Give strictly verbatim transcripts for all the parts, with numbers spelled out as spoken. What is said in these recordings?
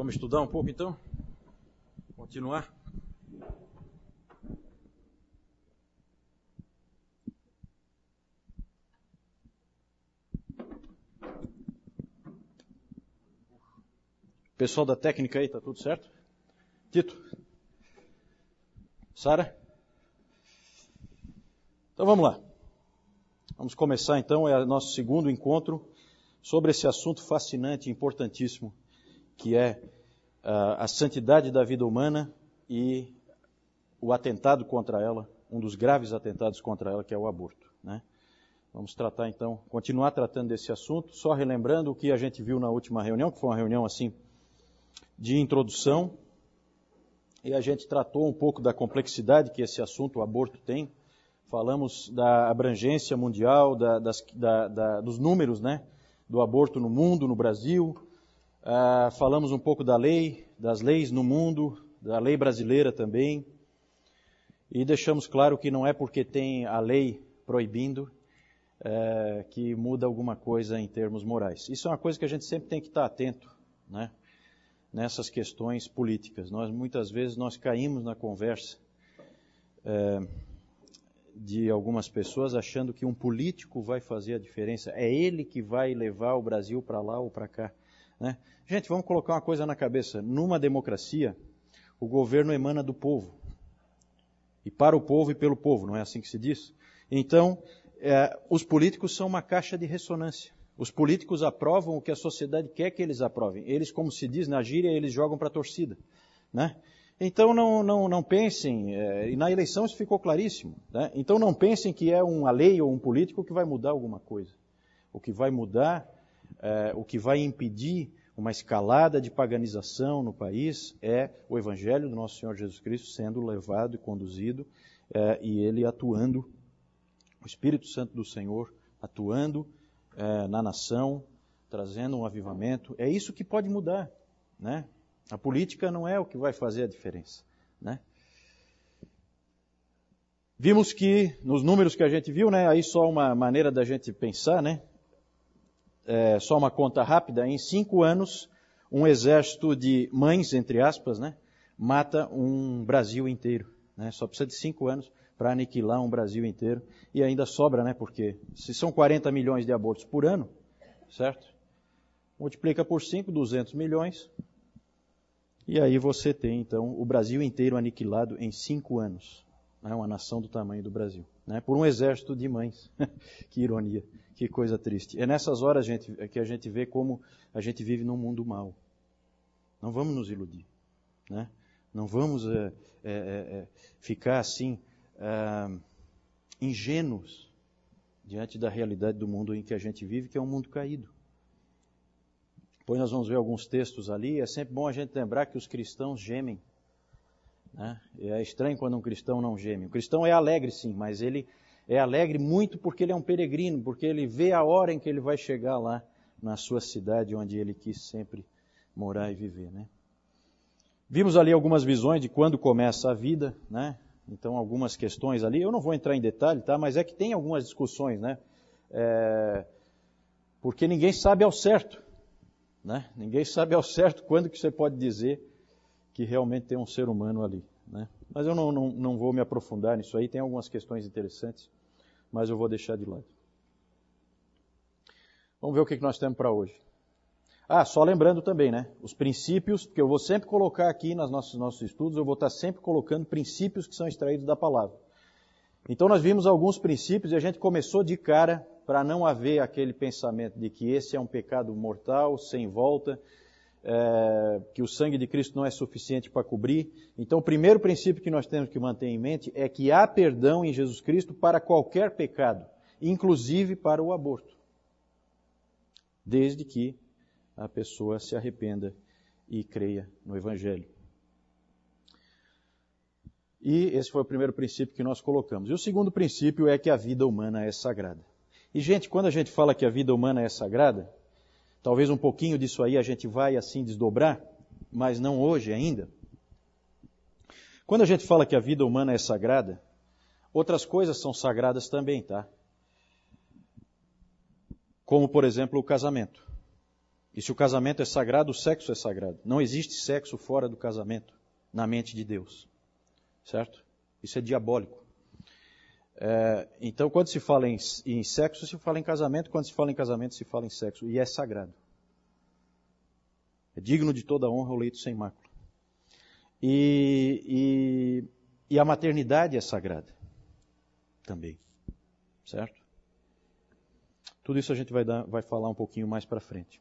Vamos estudar um pouco então? Continuar? Pessoal da técnica aí, tá tudo certo? Tito? Sara? Então vamos lá. Vamos começar então, é o nosso segundo encontro sobre esse assunto fascinante e importantíssimo, que é uh, a santidade da vida humana e o atentado contra ela, um dos graves atentados contra ela, que é o aborto, né? Vamos tratar então, continuar tratando desse assunto, só relembrando o que a gente viu na última reunião, que foi uma reunião assim de introdução, e a gente tratou um pouco da complexidade que esse assunto, o aborto, tem. Falamos da abrangência mundial, da, das, da, da, dos números, né, do aborto no mundo, no Brasil. Uh, falamos um pouco da lei, das leis no mundo, da lei brasileira também. E deixamos claro que não é porque tem a lei proibindo uh, que muda alguma coisa em termos morais. Isso é uma coisa que a gente sempre tem que estar atento, né, nessas questões políticas. Nós, muitas vezes, nós caímos na conversa uh, de algumas pessoas achando que um político vai fazer a diferença. É ele que vai levar o Brasil para lá ou para cá, né? Gente, vamos colocar uma coisa na cabeça. Numa democracia, o governo emana do povo. E para o povo e pelo povo, não é assim que se diz? Então, é, os políticos são uma caixa de ressonância. Os políticos aprovam o que a sociedade quer que eles aprovem. Eles, como se diz na gíria, eles jogam para a torcida, né? Então não, não, não pensem, é, e na eleição isso ficou claríssimo, né? Então não pensem que é uma lei ou um político que vai mudar alguma coisa. O que vai mudar, é, o que vai impedir uma escalada de paganização no país é o Evangelho do nosso Senhor Jesus Cristo sendo levado e conduzido, é, e Ele atuando, o Espírito Santo do Senhor atuando é, na nação, trazendo um avivamento. É isso que pode mudar, né? A política não é o que vai fazer a diferença, né? Vimos que, nos números que a gente viu, né, aí só uma maneira da gente pensar, né, é, só uma conta rápida, em cinco anos, um exército de mães, entre aspas, né, mata um Brasil inteiro, né? Só precisa de cinco anos para aniquilar um Brasil inteiro, e ainda sobra, né, porque se são quarenta milhões de abortos por ano, certo? Multiplica por cinco, duzentos milhões, e aí você tem, então, o Brasil inteiro aniquilado em cinco anos. Né? Uma nação do tamanho do Brasil, né? Por um exército de mães. Que ironia, que coisa triste. É nessas horas, gente, que a gente vê como a gente vive num mundo mau. Não vamos nos iludir, né? Não vamos é, é, é, ficar assim, é, ingênuos diante da realidade do mundo em que a gente vive, que é um mundo caído. Depois nós vamos ver alguns textos ali. É sempre bom a gente lembrar que os cristãos gemem, né? É estranho quando um cristão não geme. O cristão é alegre, sim, mas ele é alegre muito porque ele é um peregrino, porque ele vê a hora em que ele vai chegar lá na sua cidade, onde ele quis sempre morar e viver, né? Vimos ali algumas visões de quando começa a vida, né? Então, algumas questões ali. Eu não vou entrar em detalhe, tá? Mas é que tem algumas discussões, né? É... Porque ninguém sabe ao certo. Né? Ninguém sabe ao certo quando que você pode dizer que realmente tem um ser humano ali, né? Mas eu não, não, não vou me aprofundar nisso aí, tem algumas questões interessantes, mas eu vou deixar de lado. Vamos ver o que nós temos para hoje. Ah, só lembrando também, né? Os princípios, porque eu vou sempre colocar aqui nos nossos, nossos estudos, eu vou estar sempre colocando princípios que são extraídos da palavra. Então nós vimos alguns princípios e a gente começou de cara para não haver aquele pensamento de que esse é um pecado mortal, sem volta, é, que o sangue de Cristo não é suficiente para cobrir. Então o primeiro princípio que nós temos que manter em mente é que há perdão em Jesus Cristo para qualquer pecado, inclusive para o aborto, desde que a pessoa se arrependa e creia no Evangelho. E esse foi o primeiro princípio que nós colocamos. E o segundo princípio é que a vida humana é sagrada. E, gente, quando a gente fala que a vida humana é sagrada, talvez um pouquinho disso aí a gente vai assim desdobrar, mas não hoje ainda. Quando a gente fala que a vida humana é sagrada, outras coisas são sagradas também, tá? Como, por exemplo, o casamento. E se o casamento é sagrado, o sexo é sagrado. Não existe sexo fora do casamento, na mente de Deus. Certo? Isso é diabólico. É, então, quando se fala em, em sexo, se fala em casamento. Quando se fala em casamento, se fala em sexo. E é sagrado. É digno de toda honra o leito sem mácula. E, e, e a maternidade é sagrada também. Certo? Tudo isso a gente vai, dar, vai falar um pouquinho mais para frente.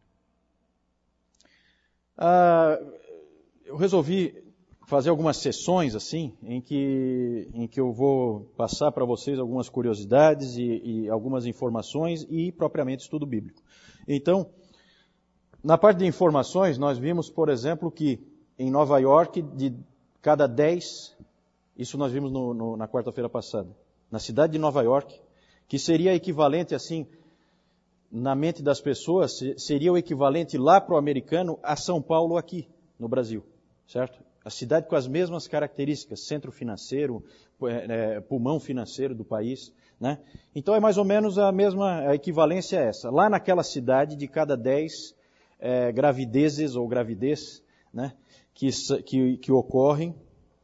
Ah, eu resolvi fazer algumas sessões assim, em que, em que eu vou passar para vocês algumas curiosidades e, e algumas informações e propriamente estudo bíblico. Então, na parte de informações, nós vimos, por exemplo, que em Nova York, de cada dez, isso nós vimos no, no, na quarta-feira passada, na cidade de Nova York, que seria equivalente, assim, na mente das pessoas, seria o equivalente lá para o americano a São Paulo aqui, no Brasil, certo? A cidade com as mesmas características, centro financeiro, é, pulmão financeiro do país, né? Então é mais ou menos a mesma, a equivalência é essa. Lá naquela cidade, de cada dez é, gravidezes ou gravidez, né, que, que, que ocorrem,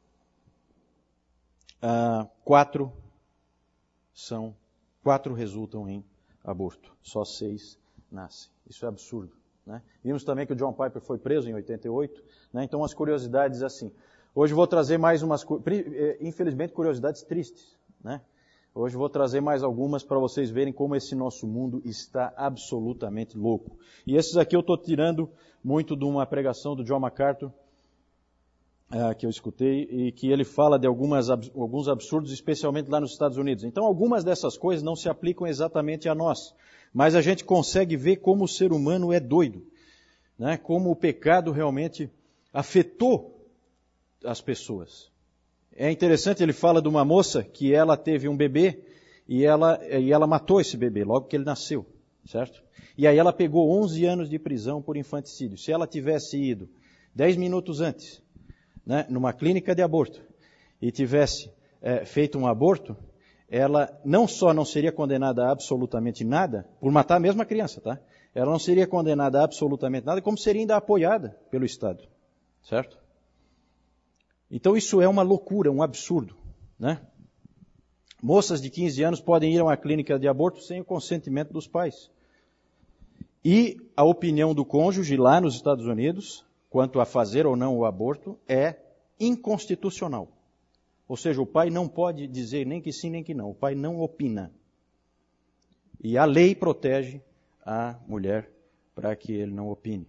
ah, quatro são, quatro resultam em aborto. Só seis nascem. Isso é absurdo. Né? Vimos também que o John Piper foi preso em oitenta e oito. Né? Então, umas curiosidades assim. Hoje vou trazer mais umas, infelizmente, curiosidades tristes. Né? Hoje vou trazer mais algumas para vocês verem como esse nosso mundo está absolutamente louco. E esses aqui eu estou tirando muito de uma pregação do John MacArthur, Uh, que eu escutei, e que ele fala de algumas, alguns absurdos, especialmente lá nos Estados Unidos. Então, algumas dessas coisas não se aplicam exatamente a nós, mas a gente consegue ver como o ser humano é doido, né? Como o pecado realmente afetou as pessoas. É interessante, ele fala de uma moça que ela teve um bebê e ela, e ela matou esse bebê logo que ele nasceu, certo? E aí ela pegou onze anos de prisão por infanticídio. Se ela tivesse ido dez minutos antes, né, numa clínica de aborto, e tivesse é, feito um aborto, ela não só não seria condenada a absolutamente nada, por matar a mesma criança, tá? Ela não seria condenada a absolutamente nada, como seria ainda apoiada pelo Estado, certo? Então isso é uma loucura, um absurdo, né? Moças de quinze anos podem ir a uma clínica de aborto sem o consentimento dos pais. E a opinião do cônjuge lá nos Estados Unidos, quanto a fazer ou não o aborto, é inconstitucional. Ou seja, o pai não pode dizer nem que sim nem que não. O pai não opina. E a lei protege a mulher para que ele não opine.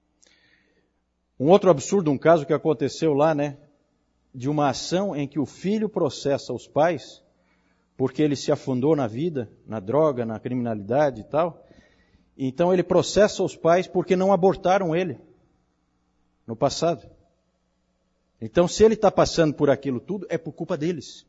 Um outro absurdo, um caso que aconteceu lá, né, de uma ação em que o filho processa os pais porque ele se afundou na vida, na droga, na criminalidade e tal. Então ele processa os pais porque não abortaram ele no passado. Então, se ele está passando por aquilo tudo, é por culpa deles.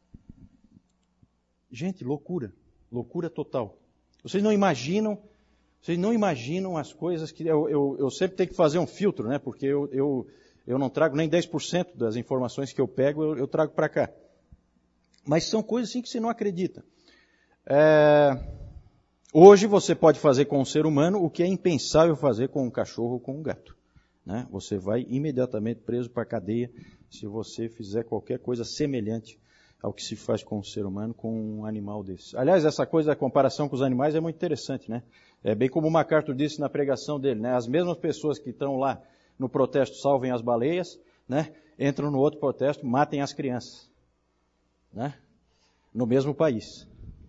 Gente, loucura. Loucura total. Vocês não imaginam, vocês não imaginam as coisas que... Eu, eu, eu sempre tenho que fazer um filtro, né? Porque eu, eu, eu não trago nem dez por cento das informações que eu pego, eu, eu trago para cá. Mas são coisas assim que você não acredita. É... Hoje você pode fazer com um ser humano o que é impensável fazer com um cachorro ou com um gato. Né? Você vai imediatamente preso para a cadeia se você fizer qualquer coisa semelhante ao que se faz com um ser humano, com um animal desse. Aliás, essa coisa da comparação com os animais é muito interessante, né? É bem como o MacArthur disse na pregação dele, né? As mesmas pessoas que estão lá no protesto salvem as baleias, né? Entram no outro protesto, matem as crianças, né? No mesmo país.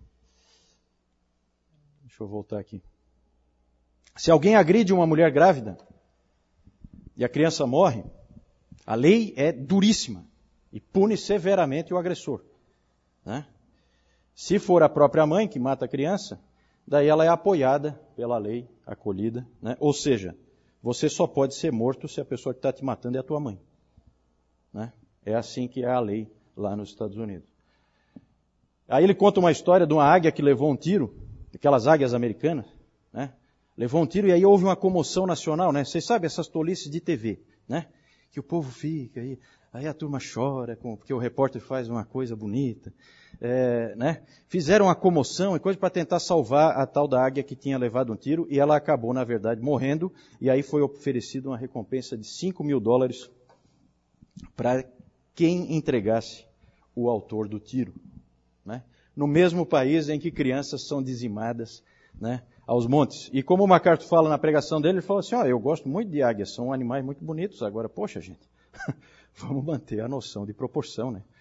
Deixa eu voltar aqui. Se alguém agride uma mulher grávida e a criança morre, a lei é duríssima e pune severamente o agressor. Né? Se for a própria mãe que mata a criança, daí ela é apoiada pela lei, acolhida. Né? Ou seja, você só pode ser morto se a pessoa que está te matando é a tua mãe. Né? É assim que é a lei lá nos Estados Unidos. Aí ele conta uma história de uma águia que levou um tiro, aquelas águias americanas, né? Levou um tiro e aí houve uma comoção nacional, né? Vocês sabem essas tolices de T V, né? que o povo fica aí, aí a turma chora, porque o repórter faz uma coisa bonita. É, né? Fizeram uma comoção e coisa para tentar salvar a tal da águia que tinha levado um tiro, e ela acabou, na verdade, morrendo, e aí foi oferecida uma recompensa de cinco mil dólares para quem entregasse o autor do tiro. Né? No mesmo país em que crianças são dizimadas, né, aos montes. E como o MacArthur fala na pregação dele, ele fala assim, ó, eu gosto muito de águias, são animais muito bonitos, agora, poxa gente, vamos manter a noção de proporção, né?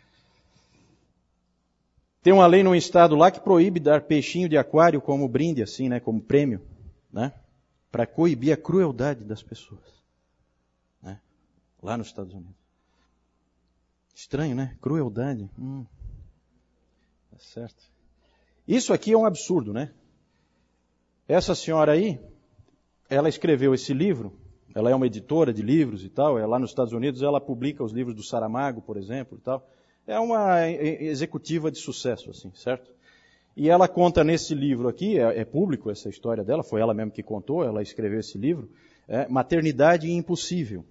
Tem uma lei num estado lá que proíbe dar peixinho de aquário como brinde, assim, né, como prêmio, né, para coibir a crueldade das pessoas, né, lá nos Estados Unidos. Estranho, né? Crueldade. Hum. Tá certo. Isso aqui é um absurdo, né? Essa senhora aí, ela escreveu esse livro, ela é uma editora de livros e tal, é lá nos Estados Unidos, ela publica os livros do Saramago, por exemplo, e tal. É uma executiva de sucesso, assim, certo? E ela conta nesse livro aqui, é, é público essa história dela, foi ela mesma que contou, ela escreveu esse livro, é Maternidade Impossível.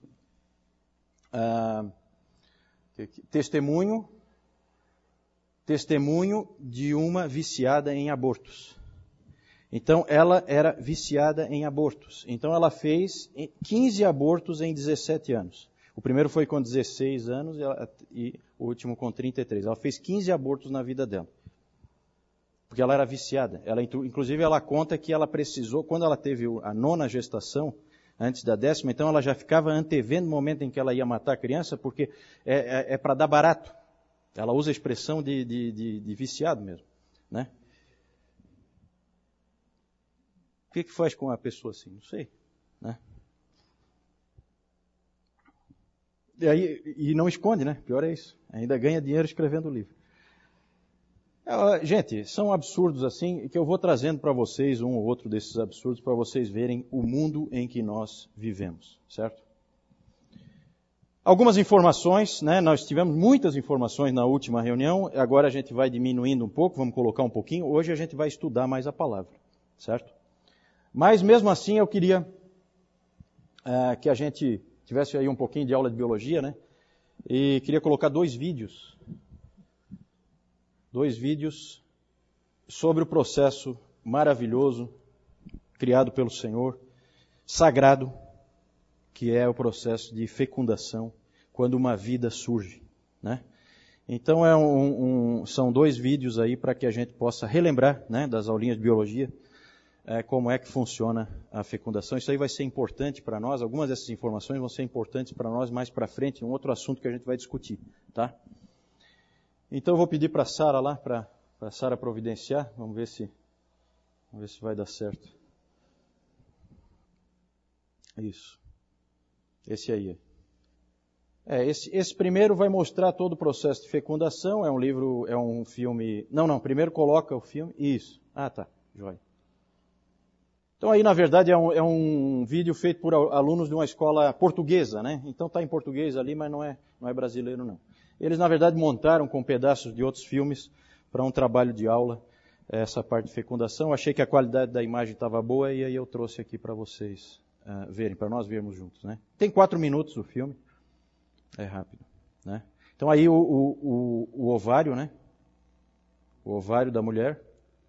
Ah, testemunho, testemunho de uma viciada em abortos. Então, ela era viciada em abortos. Então, ela fez quinze abortos em dezessete anos. O primeiro foi com dezesseis anos e, ela, e o último com trinta e três. Ela fez quinze abortos na vida dela. Porque ela era viciada. Ela, inclusive, ela conta que ela precisou, quando ela teve a nona gestação, antes da décima, então ela já ficava antevendo o momento em que ela ia matar a criança, porque é, é, é para dar barato. Ela usa a expressão de, de, de, de viciado mesmo, né? O que que faz com uma pessoa assim? Não sei, né? E, aí, e não esconde, né? Pior é isso. Ainda ganha dinheiro escrevendo o livro. É, gente, são absurdos assim, que eu vou trazendo para vocês um ou outro desses absurdos para vocês verem o mundo em que nós vivemos, certo? Algumas informações, né? Nós tivemos muitas informações na última reunião, agora a gente vai diminuindo um pouco, vamos colocar um pouquinho. Hoje a gente vai estudar mais a palavra, certo? Mas mesmo assim eu queria uh, que a gente tivesse aí um pouquinho de aula de biologia, né? E queria colocar dois vídeos. Dois vídeos sobre o processo maravilhoso criado pelo Senhor, sagrado, que é o processo de fecundação, quando uma vida surge, né? Então é um, um, são dois vídeos aí para que a gente possa relembrar, né, das aulinhas de biologia, É, como é que funciona a fecundação. Isso aí vai ser importante para nós, algumas dessas informações vão ser importantes para nós mais para frente, um outro assunto que a gente vai discutir, tá? Então eu vou pedir para a Sara lá, para a Sara providenciar, vamos ver se, vamos ver se vai dar certo. Isso. Esse aí. É, esse, esse primeiro vai mostrar todo o processo de fecundação, é um livro, é um filme... Não, não, primeiro coloca o filme, isso. Ah, tá, joia. Então aí, na verdade, é um, é um vídeo feito por alunos de uma escola portuguesa, né? Então está em português ali, mas não é, não é brasileiro, não. Eles, na verdade, montaram com pedaços de outros filmes para um trabalho de aula, essa parte de fecundação. Achei que a qualidade da imagem estava boa e aí eu trouxe aqui para vocês uh, verem, para nós vermos juntos, né? Tem quatro minutos o filme, é rápido, né? Então aí o, o, o, o ovário, né? O ovário da mulher.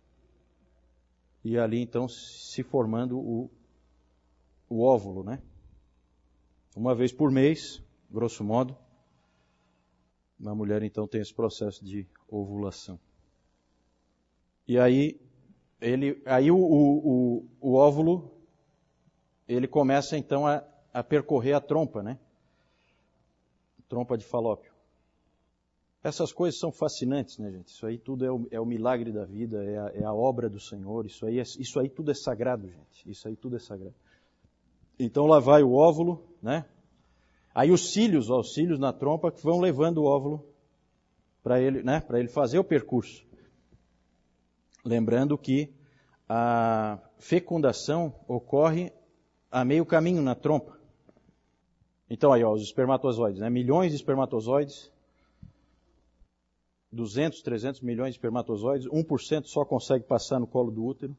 E ali, então, se formando o, o óvulo, né? Uma vez por mês, grosso modo, a mulher, então, tem esse processo de ovulação. E aí, ele, aí o, o, o óvulo, ele começa, então, a, a percorrer a trompa, né? Trompa de Falópio. Essas coisas são fascinantes, né, gente? Isso aí tudo é o, é o milagre da vida, é a, é a obra do Senhor. Isso aí, é, isso aí tudo é sagrado, gente. Isso aí tudo é sagrado. Então lá vai o óvulo, né? Aí os cílios, ó, os cílios na trompa que vão levando o óvulo para ele, né? Para ele fazer o percurso. Lembrando que a fecundação ocorre a meio caminho na trompa. Então aí, ó, os espermatozoides, né? Milhões de espermatozoides. duzentos, trezentos milhões de espermatozoides, um por cento só consegue passar no colo do útero.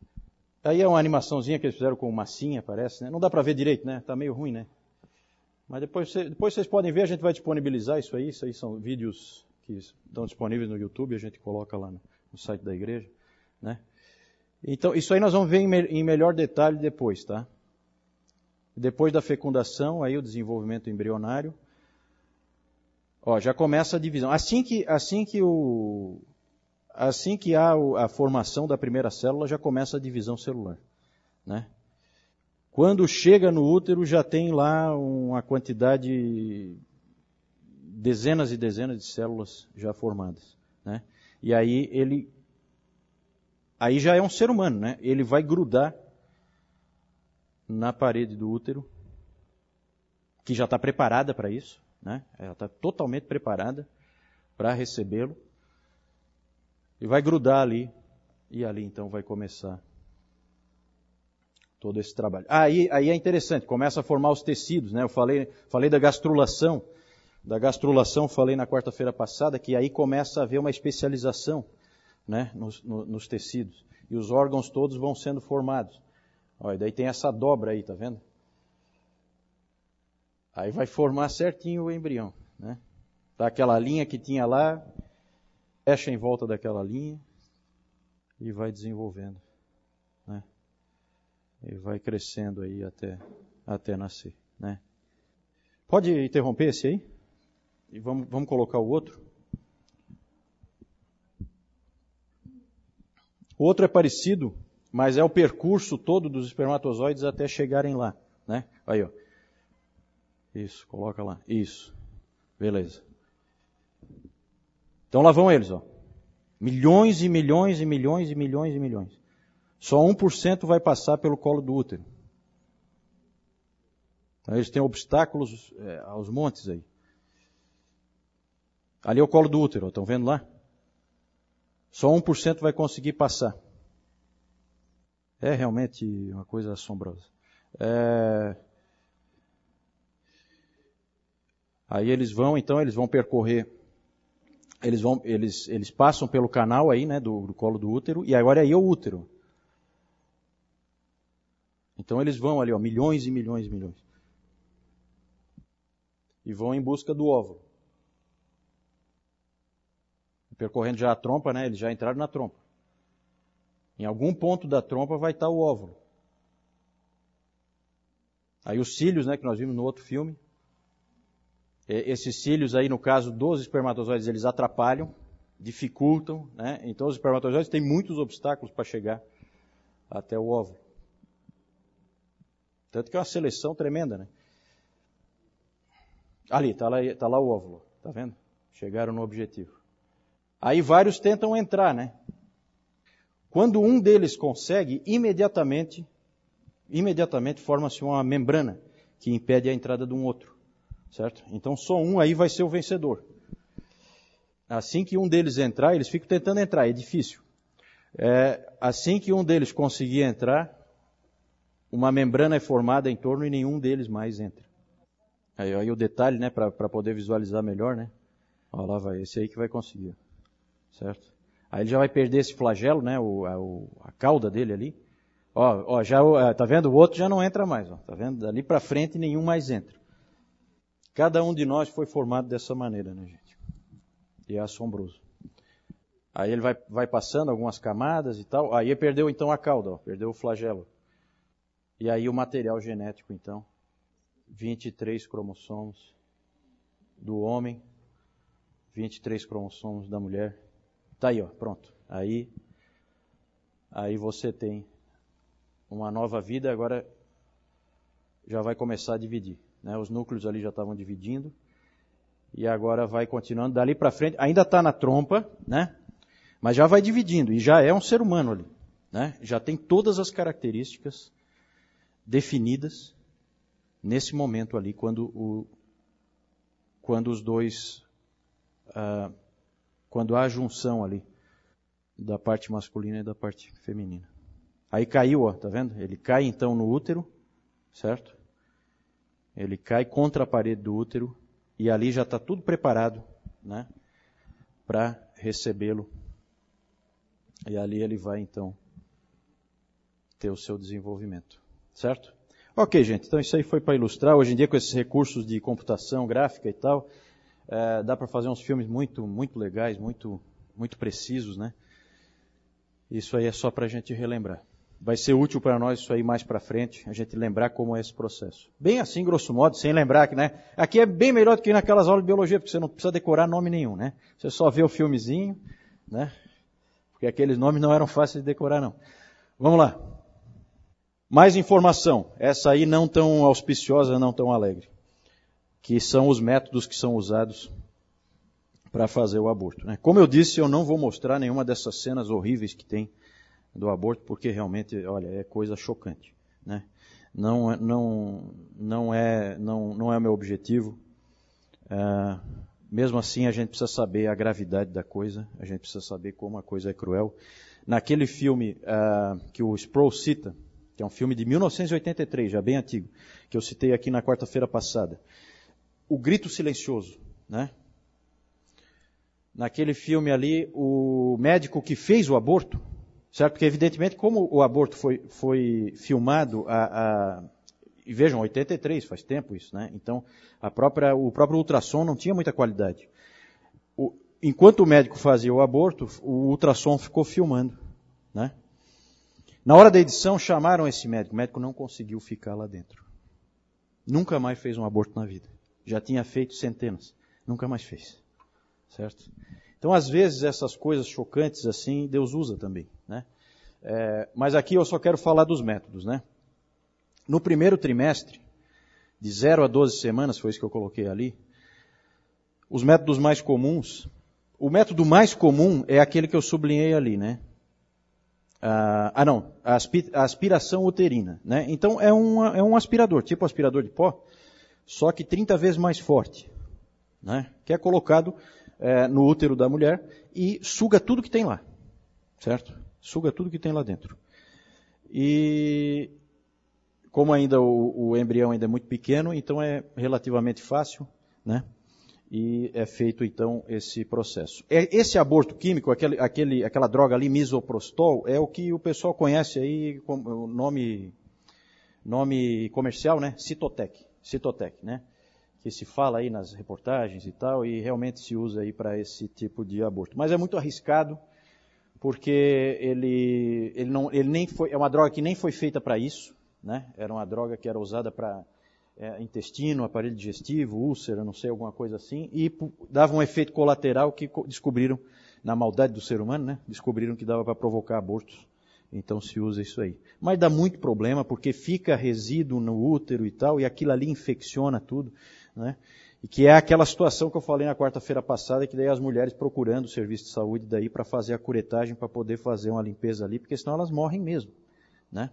Aí é uma animaçãozinha que eles fizeram com massinha, parece, né? Não dá para ver direito, né? Tá meio ruim, né? Mas depois, depois vocês podem ver, a gente vai disponibilizar isso aí. Isso aí são vídeos que estão disponíveis no YouTube, a gente coloca lá no, no site da igreja, né? Então, isso aí nós vamos ver em, me, em melhor detalhe depois, tá? Depois da fecundação, aí o desenvolvimento embrionário. Ó, já começa a divisão. Assim que, assim que, o, assim que há a formação da primeira célula, já começa a divisão celular, né? Quando chega no útero, já tem lá uma quantidade, dezenas e dezenas de células já formadas, né? E aí ele, aí já é um ser humano, né? Ele vai grudar na parede do útero, que já está preparada para isso, né? Ela está totalmente preparada para recebê-lo, e vai grudar ali, e ali então vai começar todo esse trabalho. Ah, aí, aí é interessante, começa a formar os tecidos, né? Eu falei, falei da gastrulação, da gastrulação falei na quarta-feira passada, que aí começa a haver uma especialização, né, nos, no, nos tecidos, e os órgãos todos vão sendo formados. Olha, daí tem essa dobra aí, tá vendo? Aí vai formar certinho o embrião, né? Tá aquela linha que tinha lá, fecha em volta daquela linha e vai desenvolvendo, né? E vai crescendo aí até, até nascer, né? Pode interromper esse aí? E vamos, vamos colocar o outro. O outro é parecido, mas é o percurso todo dos espermatozoides até chegarem lá, né? Aí, ó. Isso, coloca lá. Isso. Beleza. Então lá vão eles, ó. Milhões e milhões e milhões e milhões e milhões. Só um por cento vai passar pelo colo do útero. Eles têm obstáculos é, aos montes aí. Ali é o colo do útero, estão vendo lá? Só um por cento vai conseguir passar. É realmente uma coisa assombrosa. É... Aí eles vão, então, eles vão percorrer, eles, vão, eles, eles passam pelo canal aí, né, do, do colo do útero, e agora aí é o útero. Então eles vão ali, ó, milhões e milhões e milhões. E vão em busca do óvulo. Percorrendo já a trompa, né? Eles já entraram na trompa. Em algum ponto da trompa vai estar o óvulo. Aí os cílios, né, que nós vimos no outro filme. Esses cílios aí, no caso dos espermatozoides, eles atrapalham, dificultam, né? Então os espermatozoides têm muitos obstáculos para chegar até o óvulo. Tanto que é uma seleção tremenda, né? Ali, está lá, tá lá o óvulo, tá vendo? Chegaram no objetivo. Aí vários tentam entrar, né? Quando um deles consegue, imediatamente, imediatamente forma-se uma membrana que impede a entrada de um outro, certo? Então só um aí vai ser o vencedor. Assim que um deles entrar, eles ficam tentando entrar, é difícil. É, assim que um deles conseguir entrar, uma membrana é formada em torno e nenhum deles mais entra. Aí, aí o detalhe, né, para poder visualizar melhor, né? Ó, lá vai, esse aí que vai conseguir, certo? Aí ele já vai perder esse flagelo, né, o, a, o, a cauda dele ali. Ó, ó, já, tá vendo? O outro já não entra mais, ó, tá vendo? Dali para frente nenhum mais entra. Cada um de nós foi formado dessa maneira, né, gente? E é assombroso. Aí ele vai, vai passando algumas camadas e tal. Aí ele perdeu então a cauda, ó, perdeu o flagelo. E aí o material genético, então, vinte e três cromossomos do homem, vinte e três cromossomos da mulher. Tá aí, ó, pronto. Aí, aí você tem uma nova vida, agora já vai começar a dividir, né? Os núcleos ali já estavam dividindo e agora vai continuando dali para frente. Ainda está na trompa, né? Mas já vai dividindo e já é um ser humano ali, né? Já tem todas as características definidas nesse momento ali, quando, o, quando os dois, uh, quando há a junção ali da parte masculina e da parte feminina. Aí caiu, ó, tá vendo? Ele cai então no útero, certo? Ele cai contra a parede do útero e ali já está tudo preparado, né, para recebê-lo. E ali ele vai então ter o seu desenvolvimento, certo? Ok, gente, então isso aí foi para ilustrar. Hoje em dia, com esses recursos de computação gráfica e tal, é, dá para fazer uns filmes muito, muito legais, muito, muito precisos, né? Isso aí é só para a gente relembrar. Vai ser útil para nós isso aí mais para frente, a gente lembrar como é esse processo. Bem assim, grosso modo, sem lembrar que, né? Aqui é bem melhor do que naquelas aulas de biologia, porque você não precisa decorar nome nenhum, né? Você só vê o filmezinho, né? Porque aqueles nomes não eram fáceis de decorar, não. Vamos lá. Mais informação, essa aí não tão auspiciosa, não tão alegre, que são os métodos que são usados para fazer o aborto, né? Como eu disse, eu não vou mostrar nenhuma dessas cenas horríveis que tem do aborto, porque realmente, olha, é coisa chocante, né? Não, não, não é, não, não é o meu objetivo. Uh, mesmo assim, a gente precisa saber a gravidade da coisa, a gente precisa saber como a coisa é cruel. Naquele filme uh, que o Sproul cita, que é um filme de mil novecentos e oitenta e três, já bem antigo, que eu citei aqui na quarta-feira passada, O Grito Silencioso, né? Naquele filme ali, o médico que fez o aborto, certo? Porque evidentemente, como o aborto foi, foi filmado a, a, e vejam, oitenta e três, faz tempo isso, né? Então, a própria, o próprio ultrassom não tinha muita qualidade. O, enquanto o médico fazia o aborto, o ultrassom ficou filmando, né? Na hora da edição, chamaram esse médico. O médico não conseguiu ficar lá dentro. Nunca mais fez um aborto na vida. Já tinha feito centenas. Nunca mais fez. Certo? Então, às vezes, essas coisas chocantes assim, Deus usa também, né? É, mas aqui eu só quero falar dos métodos, né? No primeiro trimestre, de zero a doze semanas, foi isso que eu coloquei ali, os métodos mais comuns, o método mais comum é aquele que eu sublinhei ali, né? Ah, ah não, a, aspi, a aspiração uterina, né? Então, é um, é um aspirador, tipo aspirador de pó, só que trinta vezes mais forte, né? Que é colocado é, no útero da mulher e suga tudo que tem lá, certo? Suga tudo que tem lá dentro. E como ainda o, o embrião ainda é muito pequeno, então é relativamente fácil, né? E é feito então esse processo. Esse aborto químico, aquele, aquele, aquela droga ali, misoprostol, é o que o pessoal conhece aí como o nome, nome comercial, né? Cytotec, Cytotec, né? Que se fala aí nas reportagens e tal, e realmente se usa aí para esse tipo de aborto. Mas é muito arriscado, porque ele, ele, não, ele nem foi, é uma droga que nem foi feita para isso, né? Era uma droga que era usada para é, intestino, aparelho digestivo, úlcera, não sei, alguma coisa assim, e p- dava um efeito colateral que co- descobriram, na maldade do ser humano, né? Descobriram que dava para provocar abortos. Então se usa isso aí. Mas dá muito problema, porque fica resíduo no útero e tal, e aquilo ali infecciona tudo, né? E que é aquela situação que eu falei na quarta-feira passada, que daí as mulheres procurando o serviço de saúde daí para fazer a curetagem, para poder fazer uma limpeza ali, porque senão elas morrem mesmo, né?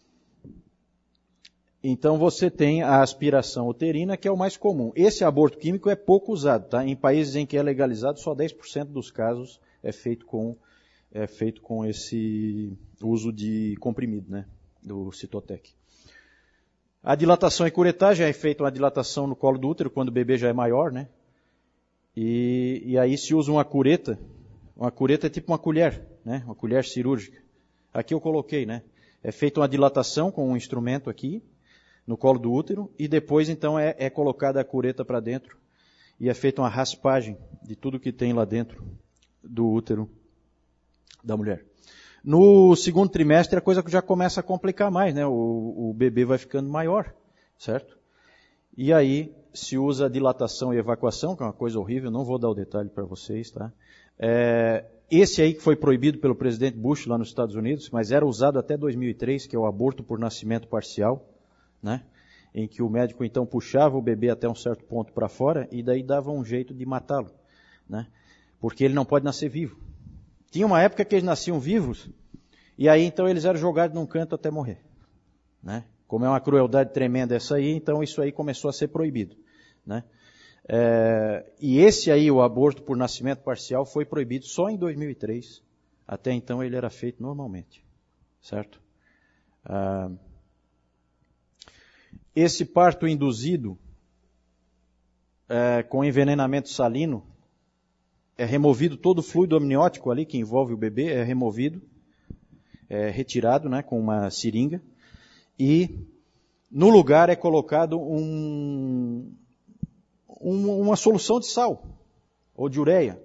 Então você tem a aspiração uterina, que é o mais comum. Esse aborto químico é pouco usado, tá? Em países em que é legalizado, só dez por cento dos casos é feito com, é feito com esse uso de comprimido, né? Do Cytotec. A dilatação e curetagem é feita uma dilatação no colo do útero, quando o bebê já é maior, né? E, e aí se usa uma cureta. Uma cureta é tipo uma colher, né? Uma colher cirúrgica. Aqui eu coloquei, né? É feita uma dilatação com um instrumento aqui, no colo do útero, e depois então é, é colocada a cureta para dentro e é feita uma raspagem de tudo que tem lá dentro do útero da mulher. No segundo trimestre a coisa já começa a complicar mais, né? O, o bebê vai ficando maior, certo? E aí se usa a dilatação e evacuação, que é uma coisa horrível, não vou dar o detalhe para vocês, tá? É, esse aí que foi proibido pelo presidente Bush lá nos Estados Unidos, mas era usado até dois mil e três, que é o aborto por nascimento parcial, né? Em que o médico então puxava o bebê até um certo ponto para fora e daí dava um jeito de matá-lo, né? Porque ele não pode nascer vivo. Tinha uma época que eles nasciam vivos e aí então eles eram jogados num canto até morrer, né? Como é uma crueldade tremenda essa aí, então isso aí começou a ser proibido, né? É, e esse aí, o aborto por nascimento parcial, foi proibido só em dois mil e três. Até então ele era feito normalmente, certo? Ah, esse parto induzido é, com envenenamento salino, é removido todo o fluido amniótico ali que envolve o bebê, é removido, é retirado, né, com uma seringa, e no lugar é colocado um, um, uma solução de sal, ou de ureia,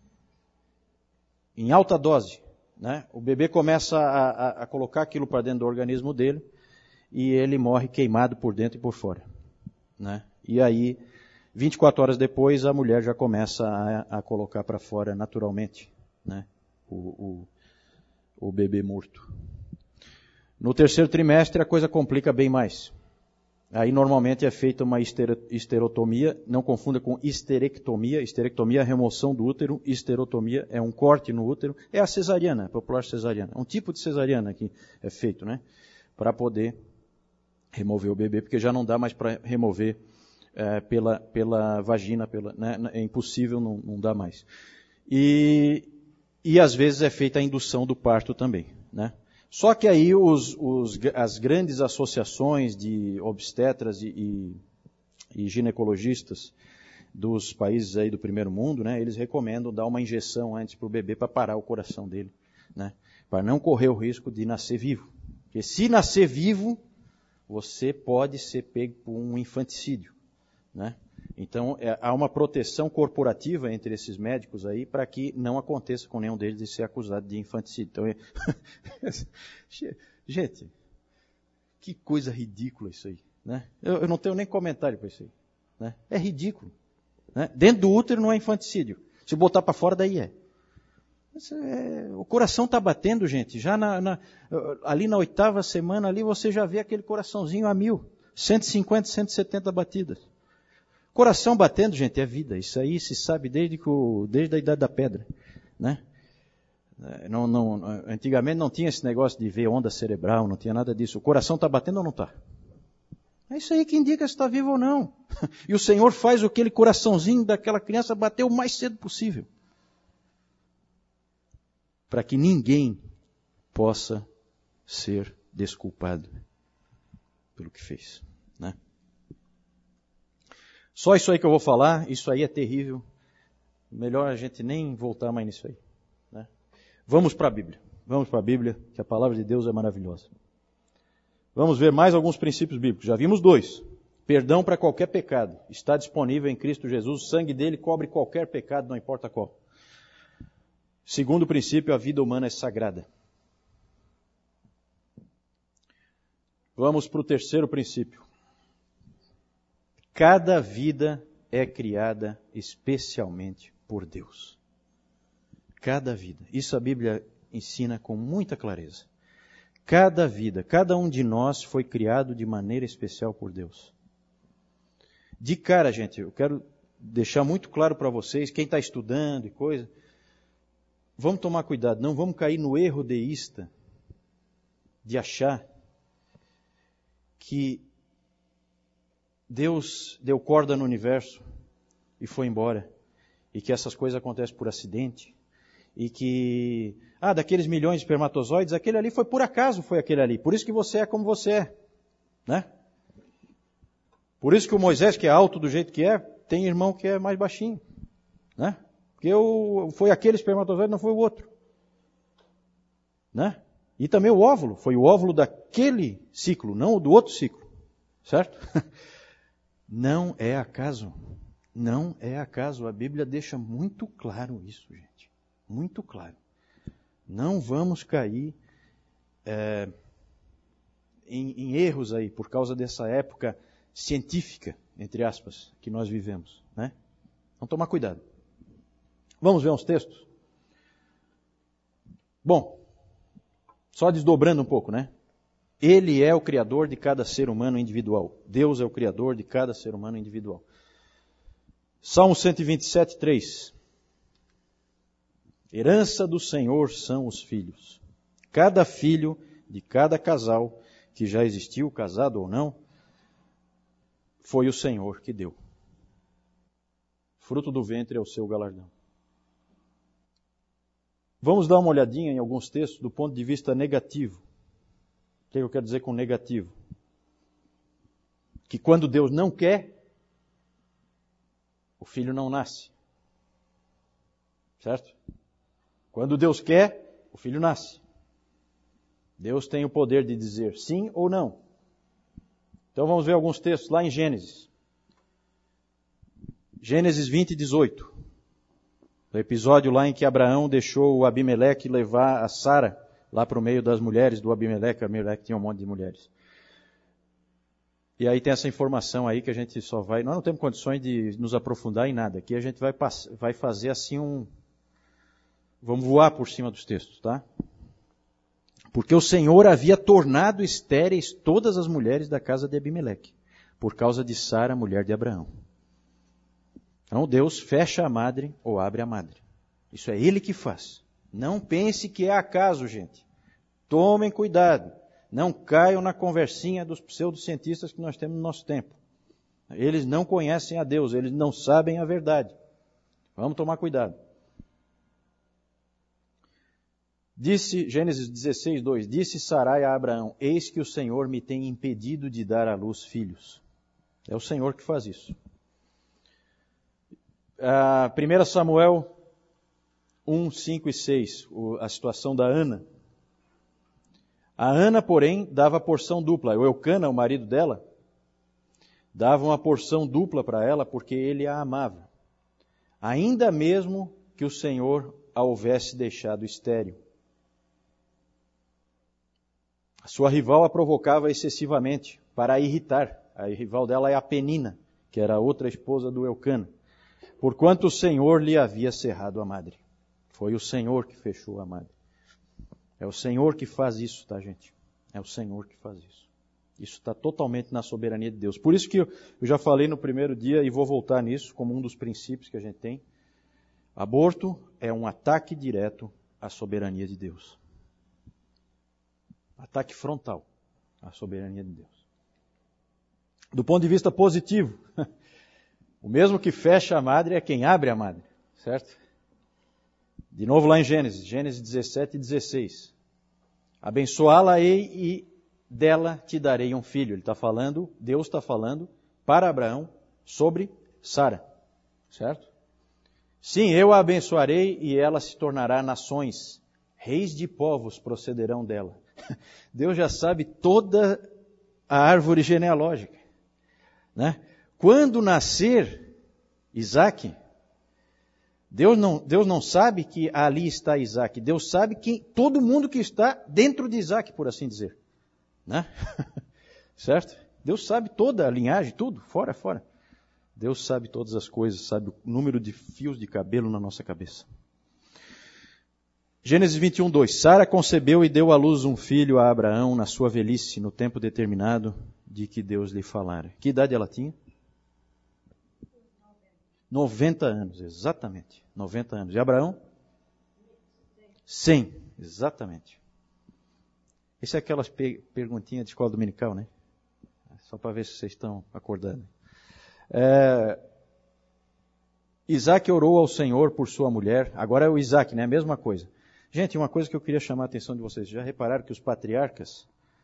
em alta dose. Né? O bebê começa a, a, a colocar aquilo para dentro do organismo dele, e ele morre queimado por dentro e por fora. Né? E aí, vinte e quatro horas depois, a mulher já começa a, a colocar para fora naturalmente, né? o, o, o bebê morto. No terceiro trimestre, a coisa complica bem mais. Aí, normalmente, é feita uma histerotomia, não confunda com histerectomia. Histerectomia é a remoção do útero, histerotomia é um corte no útero. É a cesariana, a popular cesariana. É um tipo de cesariana que é feito, né? Para poder remover o bebê, porque já não dá mais para remover é, pela, pela vagina, pela, né? É impossível, não, não dá mais. E, e às vezes é feita a indução do parto também, né? Só que aí os, os, as grandes associações de obstetras e, e, e ginecologistas dos países aí do primeiro mundo, né, eles recomendam dar uma injeção antes para o bebê para parar o coração dele, né, para não correr o risco de nascer vivo. Porque se nascer vivo, você pode ser pego por um infanticídio, né? Então, é, há uma proteção corporativa entre esses médicos aí para que não aconteça com nenhum deles de ser acusado de infanticídio. Então, é... gente, que coisa ridícula isso aí, né? Eu, eu não tenho nem comentário para isso aí, né? É ridículo, né? Dentro do útero não é infanticídio. Se botar para fora, daí é. é o coração está batendo, gente. Já na, na, ali na oitava semana, ali você já vê aquele coraçãozinho a mil. cento e cinquenta, cento e setenta batidas. Coração batendo, gente, é vida. Isso aí se sabe desde, que o, desde a idade da pedra, né? Não, não, antigamente não tinha esse negócio de ver onda cerebral, não tinha nada disso. O coração está batendo ou não está? É isso aí que indica se está vivo ou não. E o Senhor faz aquele coraçãozinho daquela criança bater o mais cedo possível, para que ninguém possa ser desculpado pelo que fez, né? Só isso aí que eu vou falar, isso aí é terrível. Melhor a gente nem voltar mais nisso aí, né? Vamos para a Bíblia. Vamos para a Bíblia, que a palavra de Deus é maravilhosa. Vamos ver mais alguns princípios bíblicos. Já vimos dois. Perdão para qualquer pecado. Está disponível em Cristo Jesus. O sangue dele cobre qualquer pecado, não importa qual. Segundo princípio, a vida humana é sagrada. Vamos para o terceiro princípio. Cada vida é criada especialmente por Deus. Cada vida. Isso a Bíblia ensina com muita clareza. Cada vida, cada um de nós foi criado de maneira especial por Deus. De cara, gente, eu quero deixar muito claro para vocês, quem está estudando e coisa, vamos tomar cuidado, não vamos cair no erro deísta de achar que Deus deu corda no universo e foi embora, e que essas coisas acontecem por acidente, e que, ah, daqueles milhões de espermatozoides, aquele ali foi por acaso, foi aquele ali, por isso que você é como você é, né? Por isso que o Moisés, que é alto do jeito que é, tem irmão que é mais baixinho, né? Porque o, foi aquele espermatozoide, não foi o outro, né? E também o óvulo, foi o óvulo daquele ciclo, não o do outro ciclo, certo? Não é acaso. Não é acaso. A Bíblia deixa muito claro isso, gente. Muito claro. Não vamos cair é, em, em erros aí por causa dessa época científica, entre aspas, que nós vivemos, né? Vamos tomar cuidado. Vamos ver uns textos? Bom, só desdobrando um pouco, né? Ele é o Criador de cada ser humano individual. Deus é o Criador de cada ser humano individual. Salmo cento e vinte e sete, três. Herança do Senhor são os filhos. Cada filho de cada casal, que já existiu, casado ou não, foi o Senhor que deu. Fruto do ventre é o seu galardão. Vamos dar uma olhadinha em alguns textos do ponto de vista negativo. O que eu quero dizer com negativo? Que quando Deus não quer, o filho não nasce. Certo? Quando Deus quer, o filho nasce. Deus tem o poder de dizer sim ou não. Então vamos ver alguns textos lá em Gênesis. Gênesis vinte, dezoito. O episódio lá em que Abraão deixou o Abimeleque levar a Sara lá para o meio das mulheres do Abimeleque. O Abimeleque tinha um monte de mulheres. E aí tem essa informação aí que a gente só vai... Nós não temos condições de nos aprofundar em nada. Aqui a gente vai, pass... vai fazer assim um... Vamos voar por cima dos textos, tá? Porque o Senhor havia tornado estéreis todas as mulheres da casa de Abimeleque, por causa de Sara, mulher de Abraão. Então Deus fecha a madre ou abre a madre. Isso é Ele que faz. Não pense que é acaso, gente. Tomem cuidado. Não caiam na conversinha dos pseudocientistas que nós temos no nosso tempo. Eles não conhecem a Deus, eles não sabem a verdade. Vamos tomar cuidado. Disse, Gênesis dezesseis, dois, disse Sarai a Abraão, eis que o Senhor me tem impedido de dar à luz filhos. É o Senhor que faz isso. Ah, primeiro Samuel um, cinco e seis, a situação da Ana. A Ana, porém, dava porção dupla. O Eucana, o marido dela, dava uma porção dupla para ela porque ele a amava. Ainda mesmo que o Senhor a houvesse deixado estéril. A sua rival a provocava excessivamente para a irritar. A rival dela é a Penina, que era a outra esposa do Eucana. Porquanto o Senhor lhe havia cerrado a madre. Foi o Senhor que fechou a madre. É o Senhor que faz isso, tá, gente? É o Senhor que faz isso. Isso está totalmente na soberania de Deus. Por isso que eu já falei no primeiro dia e vou voltar nisso como um dos princípios que a gente tem. Aborto é um ataque direto à soberania de Deus. Ataque frontal à soberania de Deus. Do ponto de vista positivo, o mesmo que fecha a madre é quem abre a madre, certo? De novo lá em Gênesis, Gênesis dezessete e dezesseis. Abençoá-la-ei e dela te darei um filho. Ele está falando, Deus está falando para Abraão sobre Sara, certo? Sim, eu a abençoarei e ela se tornará nações. Reis de povos procederão dela. Deus já sabe toda a árvore genealógica, né? Quando nascer Isaac, Deus não, Deus não sabe que ali está Isaac. Deus sabe que todo mundo que está dentro de Isaac, por assim dizer, né? Certo? Deus sabe toda a linhagem, tudo, fora, fora. Deus sabe todas as coisas, sabe o número de fios de cabelo na nossa cabeça. Gênesis vinte e um, dois. Sara concebeu e deu à luz um filho a Abraão na sua velhice, no tempo determinado de que Deus lhe falara. Que idade ela tinha? noventa anos, exatamente. noventa anos. E Abraão? cem, exatamente. Isso é aquelas pe- perguntinhas de escola dominical, né? Só para ver se vocês estão acordando. É... Isaac orou ao Senhor por sua mulher. Agora é o Isaac, né? A mesma coisa. Gente, uma coisa que eu queria chamar a atenção de vocês. Já repararam que os patriarcas,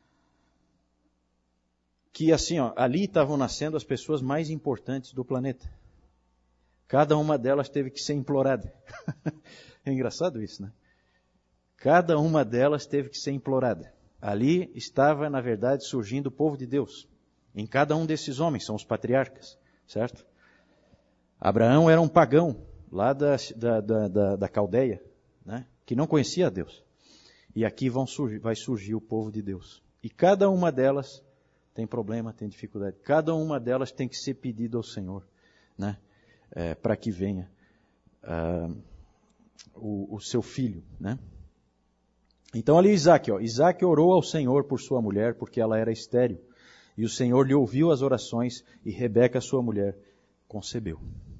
que assim, ó, ali estavam nascendo as pessoas mais importantes do planeta. Cada uma delas teve que ser implorada. É engraçado isso, né? Cada uma delas teve que ser implorada. Ali estava, na verdade, surgindo o povo de Deus. Em cada um desses homens, são os patriarcas, certo? Abraão era um pagão, lá da, da, da, da, da Caldeia, né? Que não conhecia a Deus. E aqui vão surgir, vai surgir o povo de Deus. E cada uma delas tem problema, tem dificuldade. Cada uma delas tem que ser pedido ao Senhor, né? É, para que venha uh, o, o seu filho, né? Então ali Isaac, ó, Isaac orou ao Senhor por sua mulher, porque ela era estéril. E o Senhor lhe ouviu as orações, e Rebeca, sua mulher, concebeu.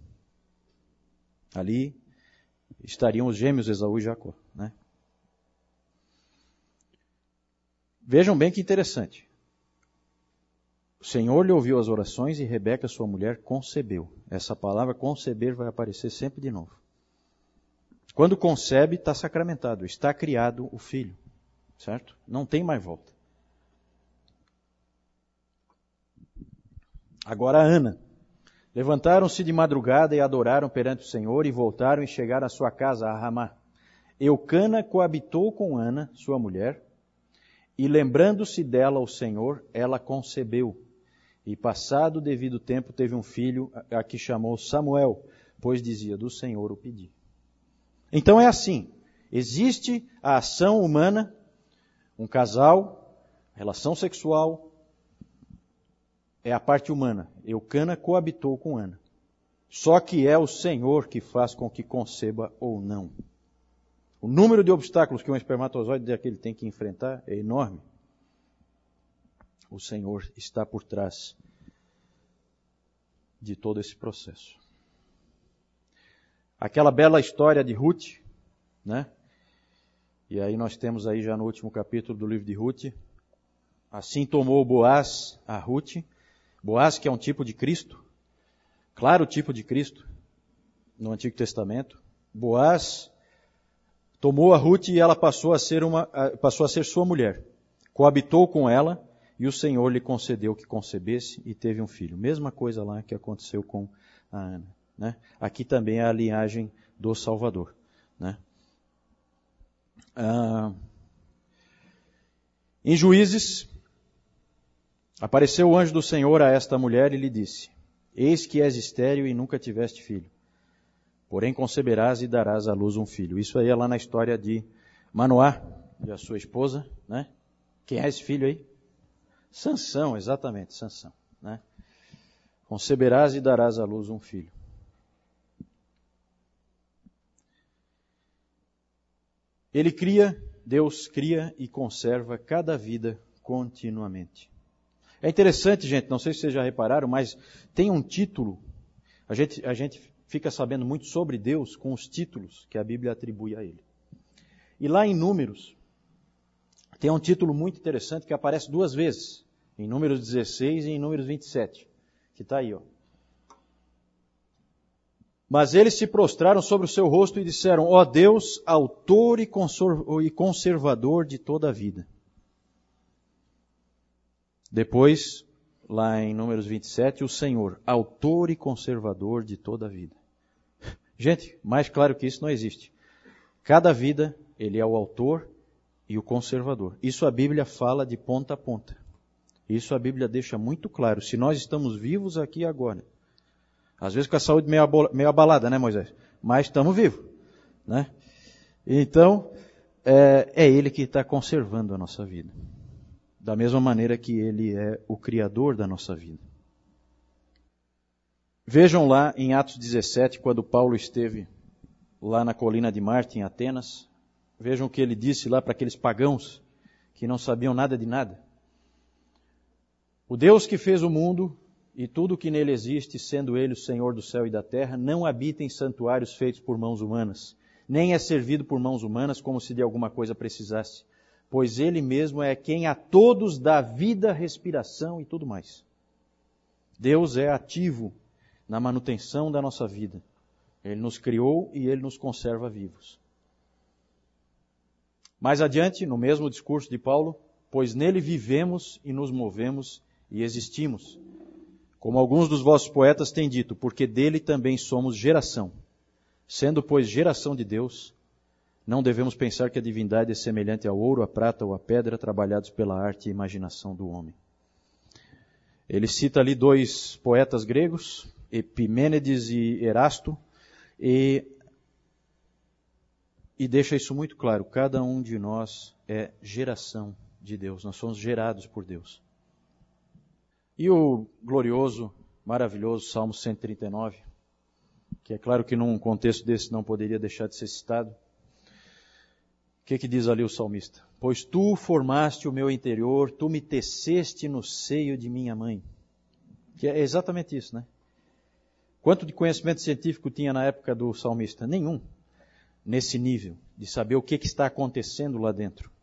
Ali estariam os gêmeos Esaú e Jacó, né? Vejam bem que interessante. O Senhor lhe ouviu as orações e Rebeca, sua mulher, concebeu. Essa palavra conceber vai aparecer sempre de novo. Quando concebe, está sacramentado, está criado o filho, certo? Não tem mais volta. Agora Ana. Levantaram-se de madrugada e adoraram perante o Senhor e voltaram e chegaram à sua casa, a Ramá. Eucana coabitou com Ana, sua mulher, e lembrando-se dela o Senhor, ela concebeu. E passado o devido tempo teve um filho a que chamou Samuel, pois dizia, do Senhor o pedi. Então é assim, existe a ação humana, um casal, relação sexual, é a parte humana. Eucana coabitou com Ana. Só que é o Senhor que faz com que conceba ou não. O número de obstáculos que um espermatozoide daquele tem que enfrentar é enorme. O Senhor está por trás de todo esse processo. Aquela bela história de Ruth, né? E aí nós temos aí já no último capítulo do livro de Ruth, assim tomou Boaz a Ruth, Boaz que é um tipo de Cristo, claro tipo de Cristo, no Antigo Testamento. Boaz tomou a Ruth e ela passou a ser uma, passou a ser sua mulher, coabitou com ela, e o Senhor lhe concedeu que concebesse e teve um filho. Mesma coisa lá que aconteceu com a Ana. Né? Aqui também é a linhagem do Salvador. Né? Ah, em Juízes, apareceu o anjo do Senhor a esta mulher e lhe disse, eis que és estéril e nunca tiveste filho. Porém conceberás e darás à luz um filho. Isso aí é lá na história de Manoá e a sua esposa. Né? Quem é esse filho aí? Sansão, exatamente, Sansão. Né? Conceberás e darás à luz um filho. Ele cria, Deus cria e conserva cada vida continuamente. É interessante, gente, não sei se vocês já repararam, mas tem um título, a gente, a gente fica sabendo muito sobre Deus com os títulos que a Bíblia atribui a Ele. E lá em Números, tem um título muito interessante que aparece duas vezes, em Números dezesseis e em Números vinte e sete, que está aí, ó. Mas eles se prostraram sobre o seu rosto e disseram, ó Deus, autor e conservador de toda a vida. Depois, lá em Números vinte e sete, o Senhor, autor e conservador de toda a vida. Gente, mais claro que isso não existe. Cada vida, Ele é o autor e o conservador. Isso a Bíblia fala de ponta a ponta. Isso a Bíblia deixa muito claro. Se nós estamos vivos aqui agora, às vezes com a saúde meio, meio abalada, né, Moisés? Mas estamos vivos, né? Então, é, é Ele que está conservando a nossa vida. Da mesma maneira que Ele é o Criador da nossa vida. Vejam lá em Atos dezessete, quando Paulo esteve lá na colina de Marte, em Atenas. Vejam o que ele disse lá para aqueles pagãos que não sabiam nada de nada. O Deus que fez o mundo e tudo o que nele existe, sendo Ele o Senhor do céu e da terra, não habita em santuários feitos por mãos humanas, nem é servido por mãos humanas como se de alguma coisa precisasse, pois Ele mesmo é quem a todos dá vida, respiração e tudo mais. Deus é ativo na manutenção da nossa vida. Ele nos criou e Ele nos conserva vivos. Mais adiante, no mesmo discurso de Paulo, pois nele vivemos e nos movemos e existimos. Como alguns dos vossos poetas têm dito, porque dele também somos geração. Sendo, pois, geração de Deus, não devemos pensar que a divindade é semelhante ao ouro, à prata ou à pedra, trabalhados pela arte e imaginação do homem. Ele cita ali dois poetas gregos, Epimênides e Erasto, e, e deixa isso muito claro. Cada um de nós é geração de Deus, nós somos gerados por Deus. E o glorioso, maravilhoso Salmo cento e trinta e nove, que é claro que num contexto desse não poderia deixar de ser citado. O que que diz ali o salmista? Pois tu formaste o meu interior, tu me teceste no seio de minha mãe. Que é exatamente isso, né? Quanto de conhecimento científico tinha na época do salmista? Nenhum. Nesse nível, de saber o que que está acontecendo lá dentro.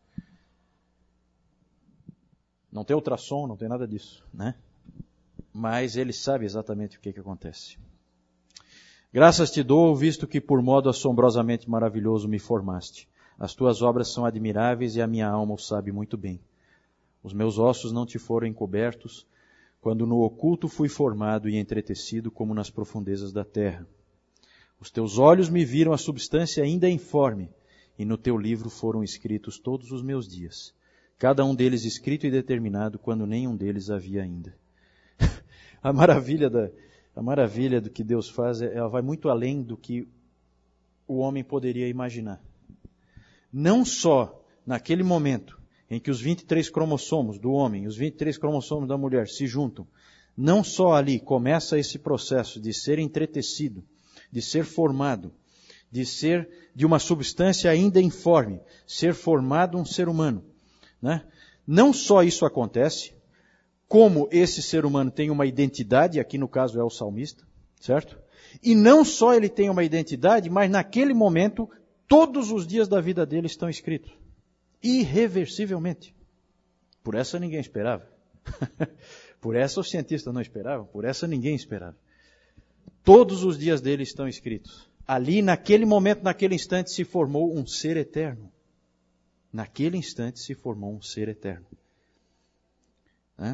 Não tem ultrassom, não tem nada disso, né? Mas ele sabe exatamente o que que acontece. Graças te dou, visto que por modo assombrosamente maravilhoso me formaste. As tuas obras são admiráveis e a minha alma o sabe muito bem. Os meus ossos não te foram encobertos, quando no oculto fui formado e entretecido como nas profundezas da terra. Os teus olhos me viram a substância ainda informe, e no teu livro foram escritos todos os meus dias. Cada um deles escrito e determinado, quando nenhum deles havia ainda. A maravilha, da, a maravilha do que Deus faz, ela vai muito além do que o homem poderia imaginar. Não só naquele momento em que os vinte e três cromossomos do homem e os vinte e três cromossomos da mulher se juntam, não só ali começa esse processo de ser entretecido, de ser formado, de ser de uma substância ainda informe, ser formado um ser humano, né? Não só isso acontece, como esse ser humano tem uma identidade, aqui no caso é o salmista, certo? E não só ele tem uma identidade, mas naquele momento, todos os dias da vida dele estão escritos. Irreversivelmente. Por essa ninguém esperava. Por essa os cientistas não esperavam, por essa ninguém esperava. Todos os dias dele estão escritos. Ali, naquele momento, naquele instante, se formou um ser eterno. Naquele instante se formou um ser eterno. Né?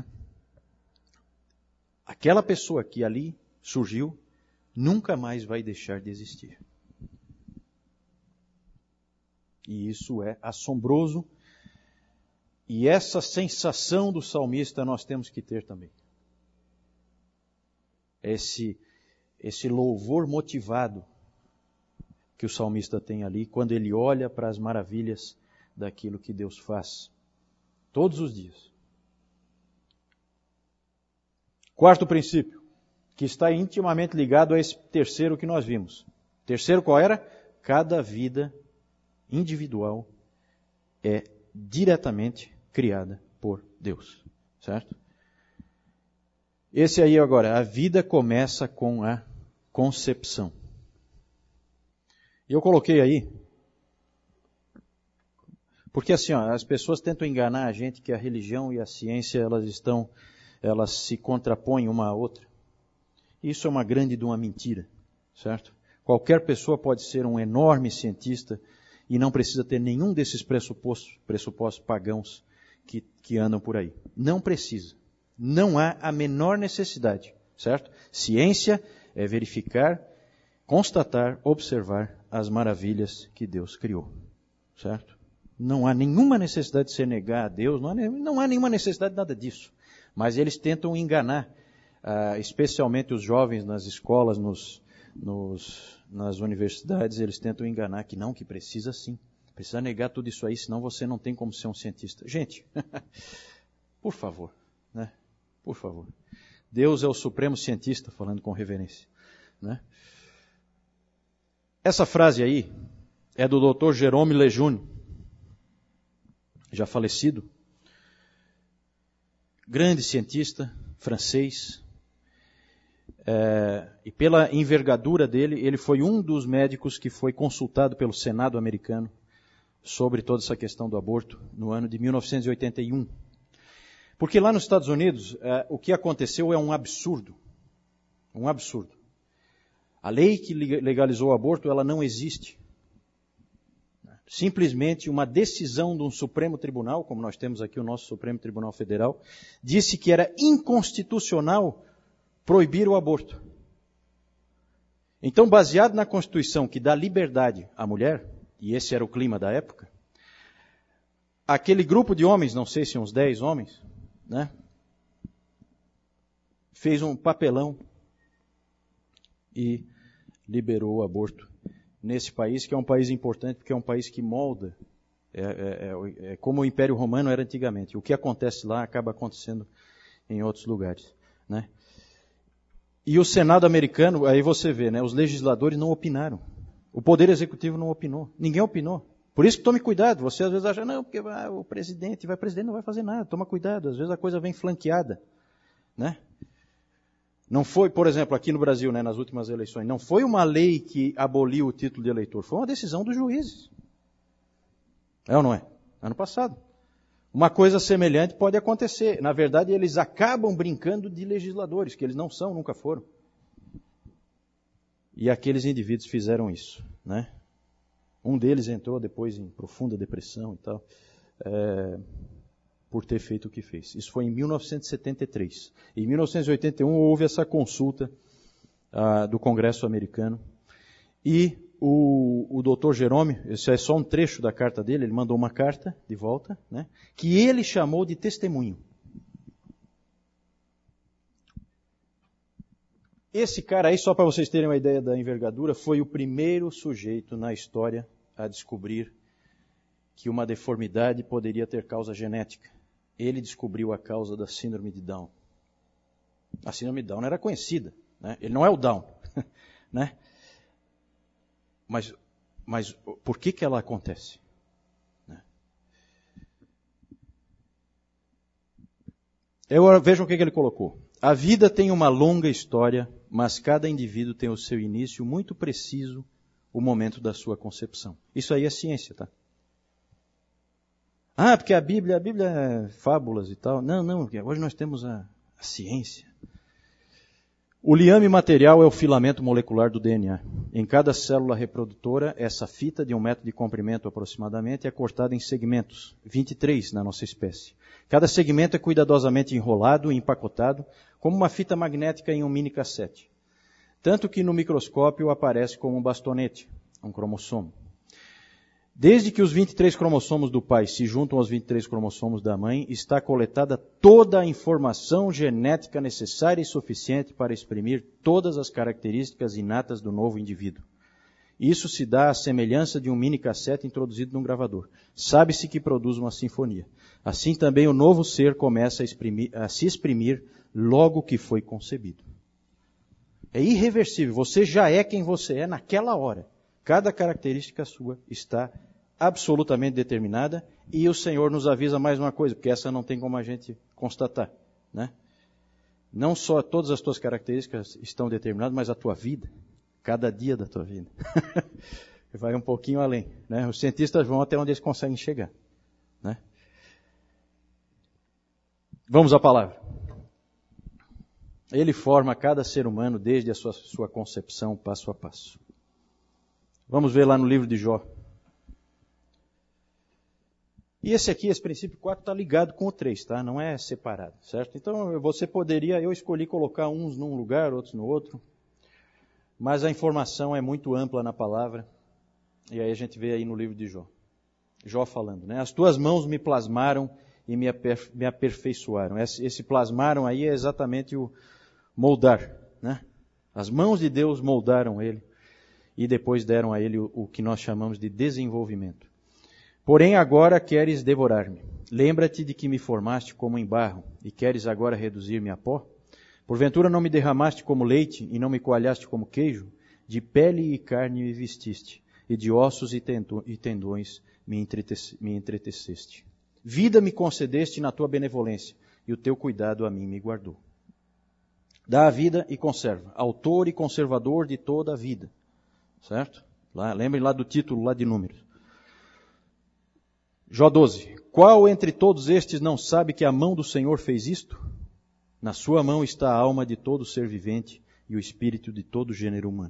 Aquela pessoa que ali surgiu, nunca mais vai deixar de existir. E isso é assombroso. E essa sensação do salmista nós temos que ter também. Esse, esse louvor motivado que o salmista tem ali, quando ele olha para as maravilhas daquilo que Deus faz. Todos os dias. Quarto princípio, que está intimamente ligado a esse terceiro que nós vimos. Terceiro qual era? Cada vida individual é diretamente criada por Deus. Certo? Esse aí agora, a vida começa com a concepção. E eu coloquei aí, porque assim, ó, as pessoas tentam enganar a gente que a religião e a ciência, elas estão, elas se contrapõem uma à outra. Isso é uma grande de uma mentira, certo? Qualquer pessoa pode ser um enorme cientista e não precisa ter nenhum desses pressupostos, pressupostos pagãos que, que andam por aí. Não precisa. Não há a menor necessidade, certo? Ciência é verificar, constatar, observar as maravilhas que Deus criou, certo? Não há nenhuma necessidade de se negar a Deus, não há, não há nenhuma necessidade de nada disso. Mas eles tentam enganar, uh, especialmente os jovens nas escolas, nos, nos, nas universidades, eles tentam enganar que não, que precisa sim. Precisa negar tudo isso aí, senão você não tem como ser um cientista. Gente, por favor, né? Por favor. Deus é o supremo cientista, falando com reverência, né? Essa frase aí é do doutor Jérôme Lejeune, já falecido, grande cientista francês, é, e pela envergadura dele, ele foi um dos médicos que foi consultado pelo Senado americano sobre toda essa questão do aborto no ano de mil novecentos e oitenta e um. Porque lá nos Estados Unidos, é, o que aconteceu é um absurdo, um absurdo. A lei que legalizou o aborto, ela não existe. Simplesmente uma decisão de um Supremo Tribunal, como nós temos aqui o nosso Supremo Tribunal Federal, disse que era inconstitucional proibir o aborto. Então, baseado na Constituição que dá liberdade à mulher, e esse era o clima da época, aquele grupo de homens, não sei se uns dez homens, né, fez um papelão e liberou o aborto nesse país, que é um país importante, porque é um país que molda, é, é, é, é como o Império Romano era antigamente. O que acontece lá acaba acontecendo em outros lugares, né? E o Senado americano, aí você vê, né, os legisladores não opinaram. O Poder Executivo não opinou. Ninguém opinou. Por isso que tome cuidado. Você às vezes acha, não, porque ah, o presidente vai, o presidente não vai fazer nada. Toma cuidado. Às vezes a coisa vem flanqueada, né? Não foi, por exemplo, aqui no Brasil, né, nas últimas eleições, não foi uma lei que aboliu o título de eleitor, foi uma decisão dos juízes. É ou não é? Ano passado. Uma coisa semelhante pode acontecer. Na verdade, eles acabam brincando de legisladores, que eles não são, nunca foram. E aqueles indivíduos fizeram isso, né? Um deles entrou depois em profunda depressão e tal. É... por ter feito o que fez. Isso foi em mil novecentos e setenta e três. Em mil novecentos e oitenta e um houve essa consulta uh, do Congresso americano e o, o doutor Jerome, esse é só um trecho da carta dele, ele mandou uma carta de volta, né, que ele chamou de testemunho. Esse cara aí, só para vocês terem uma ideia da envergadura, foi o primeiro sujeito na história a descobrir que uma deformidade poderia ter causa genética. Ele descobriu a causa da síndrome de Down. A síndrome de Down era conhecida, né? Ele não é o Down, né? Mas, mas por que que ela acontece? Né? Eu, vejam o que que ele colocou. A vida tem uma longa história, mas cada indivíduo tem o seu início muito preciso, o momento da sua concepção. Isso aí é ciência, tá? Ah, porque a Bíblia, a Bíblia é fábulas e tal. Não, não, hoje nós temos a, a ciência. O liame material é o filamento molecular do D N A. Em cada célula reprodutora, essa fita de um metro de comprimento aproximadamente é cortada em segmentos, vinte e três na nossa espécie. Cada segmento é cuidadosamente enrolado e empacotado, como uma fita magnética em um mini cassete. Tanto que no microscópio aparece como um bastonete, um cromossomo. Desde que os vinte e três cromossomos do pai se juntam aos vinte e três cromossomos da mãe, está coletada toda a informação genética necessária e suficiente para exprimir todas as características inatas do novo indivíduo. Isso se dá à semelhança de um mini cassete introduzido num gravador. Sabe-se que produz uma sinfonia. Assim também o novo ser começa a, exprimir, a se exprimir logo que foi concebido. É irreversível. Você já é quem você é naquela hora. Cada característica sua está absolutamente determinada, e o Senhor nos avisa mais uma coisa, porque essa não tem como a gente constatar, né? Não só todas as tuas características estão determinadas, mas a tua vida, cada dia da tua vida. Vai um pouquinho além, né? Os cientistas vão até onde eles conseguem chegar, né? Vamos à palavra. Ele forma cada ser humano desde a sua, sua concepção, passo a passo. Vamos ver lá no livro de Jó. E esse aqui, esse princípio quatro, está ligado com o três, tá? Não é separado, certo? Então, você poderia, eu escolhi colocar uns num lugar, outros no outro, mas a informação é muito ampla na palavra, e aí a gente vê aí no livro de Jó. Jó falando, né? As tuas mãos me plasmaram e me, aper, me aperfeiçoaram. Esse, esse plasmaram aí é exatamente o moldar, né? As mãos de Deus moldaram ele, e depois deram a ele o, o que nós chamamos de desenvolvimento. Porém agora queres devorar-me. Lembra-te de que me formaste como em barro, e queres agora reduzir-me a pó? Porventura não me derramaste como leite, e não me coalhaste como queijo? De pele e carne me vestiste, e de ossos e tendões me entreteceste. Vida me concedeste na tua benevolência, e o teu cuidado a mim me guardou. Dá a vida e conserva, autor e conservador de toda a vida. Certo? Lá, lembrem lá do título lá de Números. Jó doze. Qual entre todos estes não sabe que a mão do Senhor fez isto? Na sua mão está a alma de todo ser vivente e o espírito de todo gênero humano.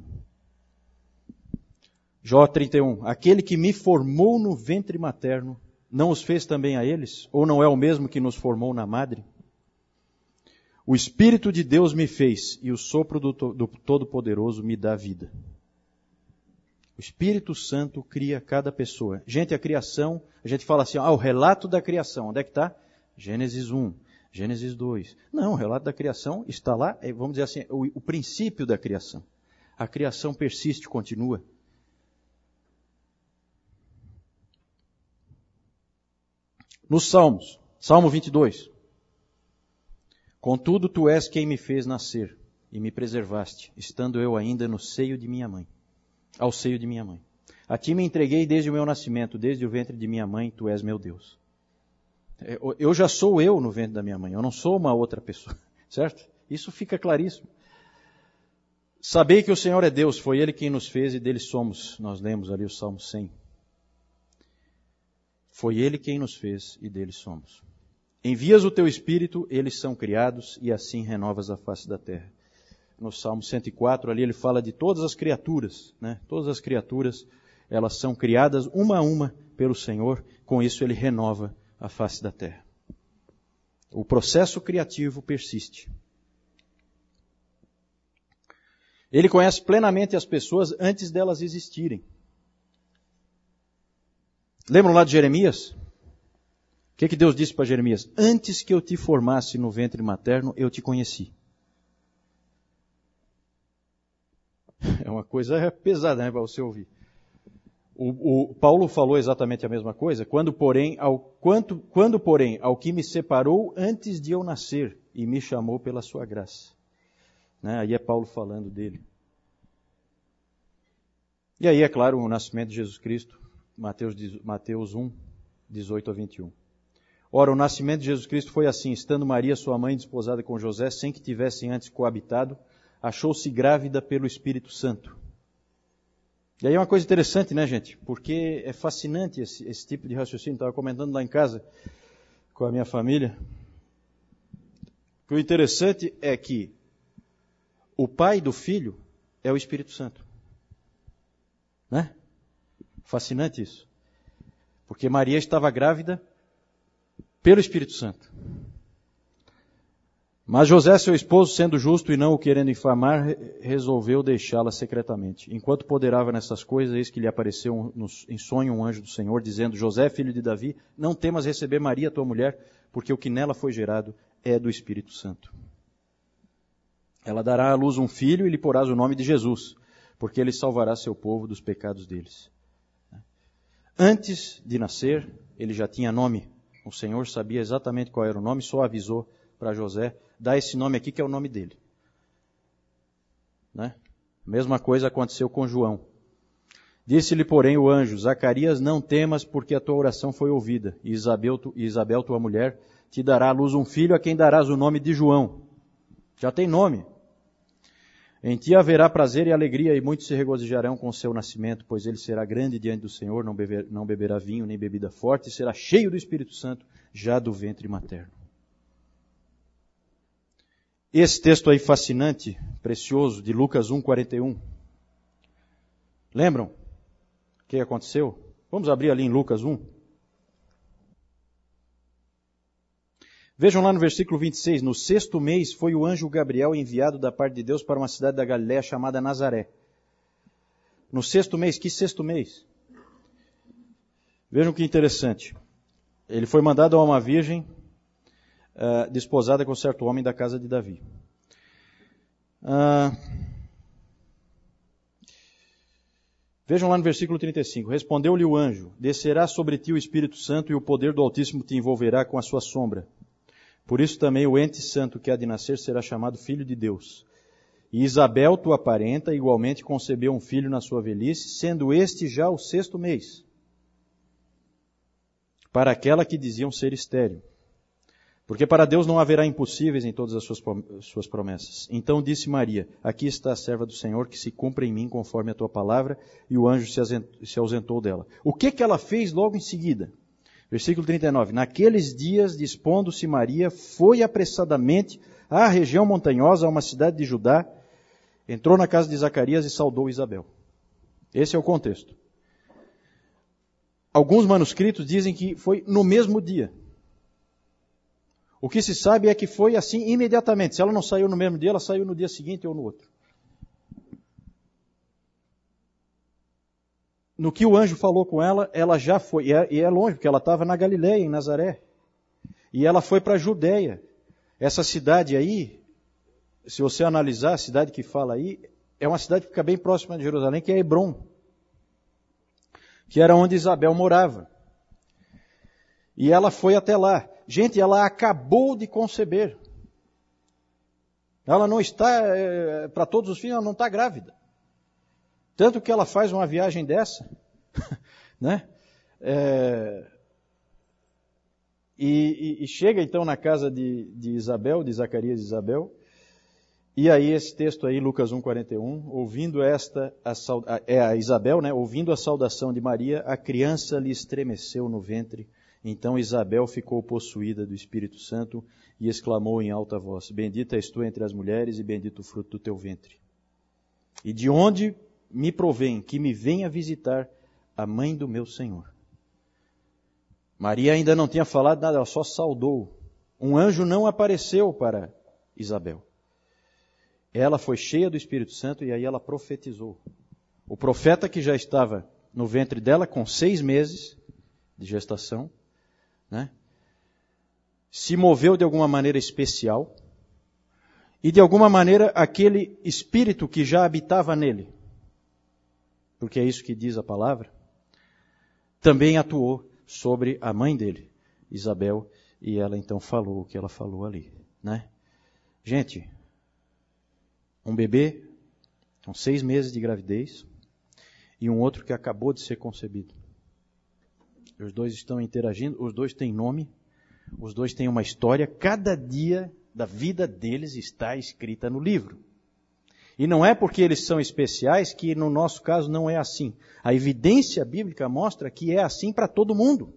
Jó trinta e um. Aquele que me formou no ventre materno, não os fez também a eles? Ou não é o mesmo que nos formou na madre? O Espírito de Deus me fez e o sopro do, do Todo-Poderoso me dá vida. O Espírito Santo cria cada pessoa. Gente, a criação, a gente fala assim, ah, o relato da criação, onde é que está? Gênesis um, Gênesis dois. Não, o relato da criação está lá, vamos dizer assim, o, o princípio da criação. A criação persiste, continua. Nos Salmos, Salmo vinte e dois. Contudo, tu és quem me fez nascer e me preservaste, estando eu ainda no seio de minha mãe. Ao seio de minha mãe. A ti me entreguei desde o meu nascimento, desde o ventre de minha mãe, tu és meu Deus. Eu já sou eu no ventre da minha mãe, eu não sou uma outra pessoa, certo? Isso fica claríssimo. Sabei que o Senhor é Deus, foi Ele quem nos fez e dele somos. Nós lemos ali o Salmo cem. Foi Ele quem nos fez e dele somos. Envias o teu Espírito, eles são criados e assim renovas a face da terra. No Salmo cento e quatro, ali ele fala de todas as criaturas, né? Todas as criaturas, elas são criadas uma a uma pelo Senhor, com isso ele renova a face da terra. O processo criativo persiste. Ele conhece plenamente as pessoas antes delas existirem. Lembram lá de Jeremias? O que, que Deus disse para Jeremias? Antes que eu te formasse no ventre materno, eu te conheci. É uma coisa pesada, né, para você ouvir. O, o Paulo falou exatamente a mesma coisa. Quando porém, ao, quanto, quando, porém, ao que me separou antes de eu nascer e me chamou pela sua graça. Né? Aí é Paulo falando dele. E aí, é claro, o nascimento de Jesus Cristo, Mateus, Mateus um, dezoito a vinte e um. Ora, o nascimento de Jesus Cristo foi assim: estando Maria, sua mãe, desposada com José, sem que tivessem antes coabitado, achou-se grávida pelo Espírito Santo. E aí é uma coisa interessante, né, gente? Porque é fascinante esse, esse tipo de raciocínio. Estava comentando lá em casa com a minha família. O interessante é que o pai do filho é o Espírito Santo. Né? Fascinante isso. Porque Maria estava grávida pelo Espírito Santo. Mas José, seu esposo, sendo justo e não o querendo infamar, resolveu deixá-la secretamente. Enquanto ponderava nessas coisas, eis que lhe apareceu em sonho um anjo do Senhor, dizendo: José, filho de Davi, não temas receber Maria, tua mulher, porque o que nela foi gerado é do Espírito Santo. Ela dará à luz um filho e lhe porás o nome de Jesus, porque ele salvará seu povo dos pecados deles. Antes de nascer, ele já tinha nome. O Senhor sabia exatamente qual era o nome, só avisou para José: dá esse nome aqui que é o nome dele. Né? Mesma coisa aconteceu com João. Disse-lhe, porém, o anjo: Zacarias, não temas, porque a tua oração foi ouvida. E Isabel, tu, Isabel, tua mulher, te dará à luz um filho, a quem darás o nome de João. Já tem nome. Em ti haverá prazer e alegria, e muitos se regozijarão com o seu nascimento, pois ele será grande diante do Senhor, não, beber, não beberá vinho nem bebida forte, e será cheio do Espírito Santo, já do ventre materno. Esse texto aí fascinante, precioso, de Lucas um, quarenta e um. Lembram o que aconteceu? Vamos abrir ali em Lucas um. Vejam lá no versículo vinte e seis, no sexto mês foi o anjo Gabriel enviado da parte de Deus para uma cidade da Galiléia chamada Nazaré. No sexto mês, que sexto mês? Vejam que interessante. Ele foi mandado a uma virgem uh, desposada com certo homem da casa de Davi. Uh, vejam lá no versículo trinta e cinco. Respondeu-lhe o anjo: descerá sobre ti o Espírito Santo e o poder do Altíssimo te envolverá com a sua sombra. Por isso também o ente santo que há de nascer será chamado Filho de Deus. E Isabel, tua parenta, igualmente concebeu um filho na sua velhice, sendo este já o sexto mês, para aquela que diziam ser estéril. Porque para Deus não haverá impossíveis em todas as suas, suas promessas. Então disse Maria: aqui está a serva do Senhor, que se cumpra em mim conforme a tua palavra, e o anjo se ausentou dela. O que que ela fez logo em seguida? Versículo trinta e nove. Naqueles dias, dispondo-se Maria, foi apressadamente à região montanhosa, a uma cidade de Judá, entrou na casa de Zacarias e saudou Isabel. Esse é o contexto. Alguns manuscritos dizem que foi no mesmo dia. O que se sabe é que foi assim imediatamente. Se ela não saiu no mesmo dia, ela saiu no dia seguinte ou no outro. No que o anjo falou com ela, ela já foi, e é, e é longe, porque ela estava na Galiléia, em Nazaré. E ela foi para a Judéia. Essa cidade aí, se você analisar a cidade que fala aí, é uma cidade que fica bem próxima de Jerusalém, que é Hebrom, que era onde Isabel morava. E ela foi até lá. Gente, ela acabou de conceber. Ela não está, é, para todos os fins, ela não está grávida. Tanto que ela faz uma viagem dessa, né? É, e, e chega então na casa de, de Isabel, de Zacarias e Isabel, e aí esse texto aí, Lucas um, quarenta e um, ouvindo esta, a, a, é a Isabel, né? Ouvindo a saudação de Maria, a criança lhe estremeceu no ventre, então Isabel ficou possuída do Espírito Santo e exclamou em alta voz: bendita és tu entre as mulheres e bendito o fruto do teu ventre. E de onde me provém que me venha visitar a mãe do meu Senhor? Maria ainda não tinha falado nada, ela só saudou. Um anjo não apareceu para Isabel. Ela foi cheia do Espírito Santo e aí ela profetizou. O profeta que já estava no ventre dela com seis meses de gestação, né, se moveu de alguma maneira especial e de alguma maneira aquele espírito que já habitava nele porque é isso que diz a palavra, também atuou sobre a mãe dele, Isabel, e ela então falou o que ela falou ali, né? Gente, um bebê com seis meses de gravidez e um outro que acabou de ser concebido. Os dois estão interagindo, os dois têm nome, os dois têm uma história, cada dia da vida deles está escrita no livro. E não é porque eles são especiais que no nosso caso não é assim. A evidência bíblica mostra que é assim para todo mundo.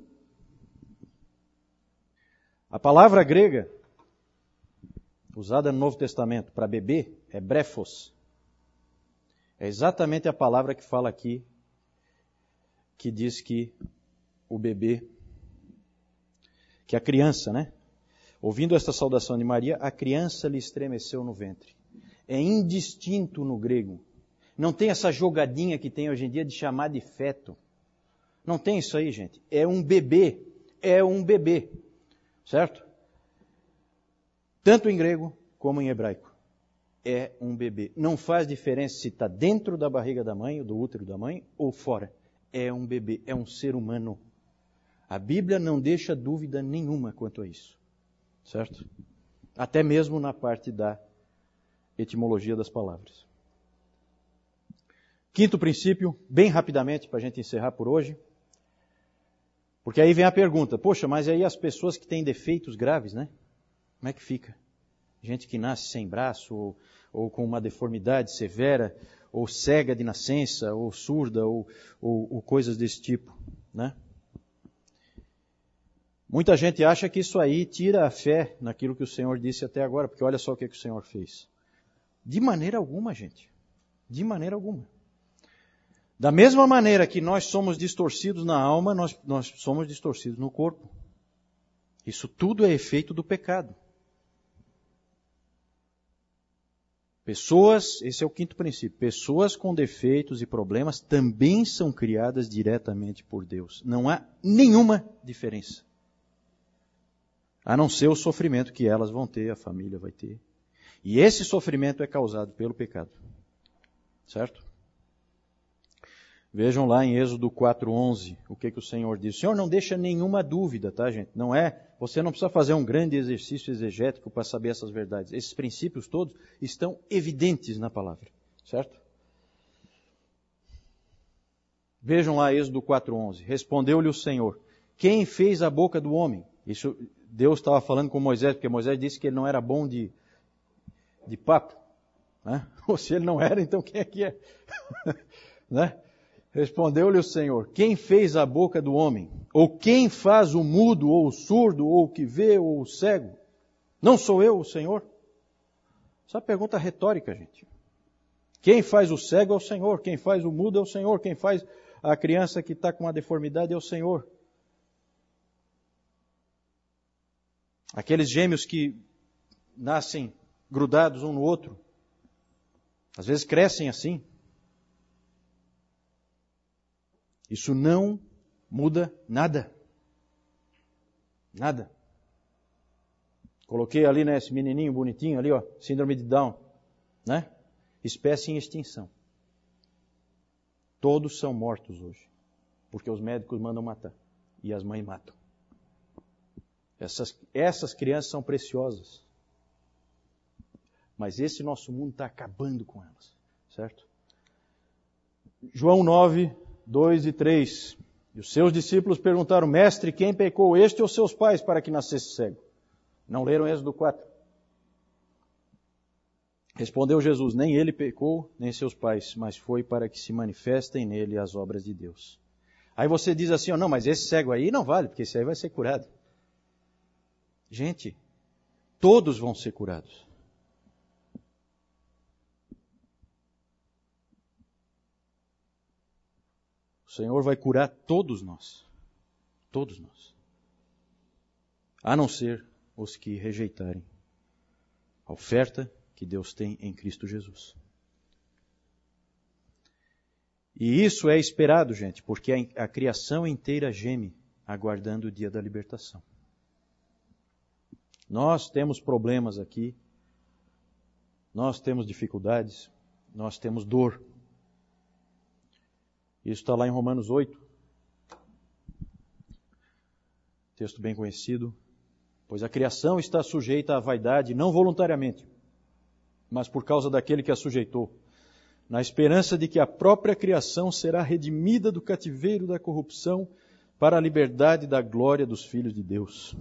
A palavra grega usada no Novo Testamento para bebê é brefos. É exatamente a palavra que fala aqui, que diz que o bebê, que a criança, né? Ouvindo esta saudação de Maria, a criança lhe estremeceu no ventre. É indistinto no grego. Não tem essa jogadinha que tem hoje em dia de chamar de feto. Não tem isso aí, gente. É um bebê. É um bebê. Certo? Tanto em grego como em hebraico. É um bebê. Não faz diferença se está dentro da barriga da mãe, do útero da mãe, ou fora. É um bebê. É um ser humano. A Bíblia não deixa dúvida nenhuma quanto a isso. Certo? Até mesmo na parte da etimologia das palavras. Quinto princípio, bem rapidamente, para a gente encerrar por hoje. Porque aí vem a pergunta, poxa, mas aí as pessoas que têm defeitos graves, né? Como é que fica? Gente que nasce sem braço, ou, ou com uma deformidade severa, ou cega de nascença, ou surda, ou, ou, ou coisas desse tipo, né? Muita gente acha que isso aí tira a fé naquilo que o Senhor disse até agora, porque olha só o que, que o Senhor fez. De maneira alguma, gente. De maneira alguma. Da mesma maneira que nós somos distorcidos na alma, nós, nós somos distorcidos no corpo. Isso tudo é efeito do pecado. Pessoas, esse é o quinto princípio, pessoas com defeitos e problemas também são criadas diretamente por Deus. Não há nenhuma diferença. A não ser o sofrimento que elas vão ter, a família vai ter. E esse sofrimento é causado pelo pecado. Certo? Vejam lá em Êxodo quatro, onze, o que, que o Senhor diz. O Senhor não deixa nenhuma dúvida, tá, gente? Não é, você não precisa fazer um grande exercício exegético para saber essas verdades. Esses princípios todos estão evidentes na palavra. Certo? Vejam lá Êxodo quatro, onze. Respondeu-lhe o Senhor, quem fez a boca do homem? Isso, Deus estava falando com Moisés, porque Moisés disse que ele não era bom de, de papo. Né? Ou se ele não era, então quem é que é? Né? Respondeu-lhe o Senhor, quem fez a boca do homem? Ou quem faz o mudo, ou o surdo, ou o que vê, ou o cego? Não sou eu, o Senhor? Essa é uma pergunta retórica, gente. Quem faz o cego é o Senhor, quem faz o mudo é o Senhor, quem faz a criança que está com uma deformidade é o Senhor. Aqueles gêmeos que nascem grudados um no outro, às vezes crescem assim. Isso não muda nada. Nada. Coloquei ali, né, esse menininho bonitinho ali, ó, síndrome de Down, né? Espécie em extinção. Todos são mortos hoje, porque os médicos mandam matar e as mães matam. Essas, essas crianças são preciosas. Mas esse nosso mundo está acabando com elas, certo? João nove, dois e três. E os seus discípulos perguntaram, mestre, quem pecou, este ou seus pais, para que nascesse cego? Não leram Êxodo quatro? Respondeu Jesus, nem ele pecou, nem seus pais, mas foi para que se manifestem nele as obras de Deus. Aí você diz assim, oh, não, mas esse cego aí não vale, porque esse aí vai ser curado. Gente, todos vão ser curados. O Senhor vai curar todos nós. Todos nós. A não ser os que rejeitarem a oferta que Deus tem em Cristo Jesus. E isso é esperado, gente, porque a, a criação inteira geme, aguardando o dia da libertação. Nós temos problemas aqui, nós temos dificuldades, nós temos dor. Isso está lá em Romanos oito. Texto bem conhecido. Pois a criação está sujeita à vaidade, não voluntariamente, mas por causa daquele que a sujeitou, na esperança de que a própria criação será redimida do cativeiro da corrupção para a liberdade da glória dos filhos de Deus.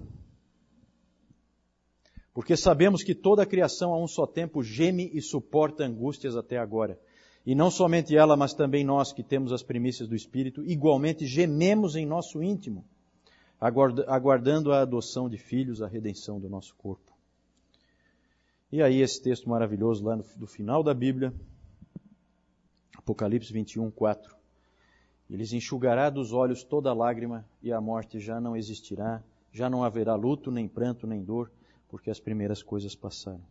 Porque sabemos que toda a criação a um só tempo geme e suporta angústias até agora. E não somente ela, mas também nós que temos as primícias do Espírito, igualmente gememos em nosso íntimo, aguardando a adoção de filhos, a redenção do nosso corpo. E aí esse texto maravilhoso lá no, do final da Bíblia, Apocalipse vinte e um, quatro. Eles enxugará dos olhos toda lágrima e a morte já não existirá, já não haverá luto, nem pranto, nem dor, porque as primeiras coisas passaram.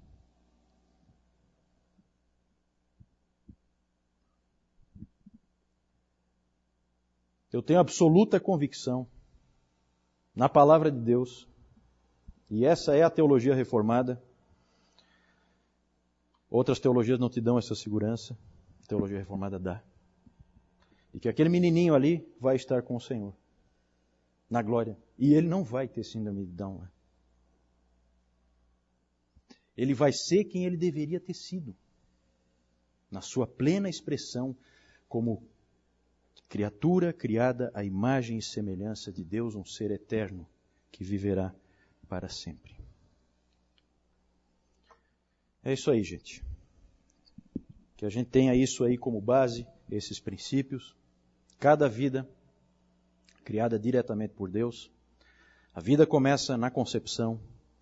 Eu tenho absoluta convicção na palavra de Deus, e essa é a teologia reformada. Outras teologias não te dão essa segurança, a teologia reformada dá. E que aquele menininho ali vai estar com o Senhor, na glória. E ele não vai ter síndrome de Down lá. Ele vai ser quem ele deveria ter sido, na sua plena expressão como criatura criada à imagem e semelhança de Deus, um ser eterno que viverá para sempre. É isso aí, gente. Que a gente tenha isso aí como base, esses princípios. Cada vida criada diretamente por Deus. A vida começa na concepção.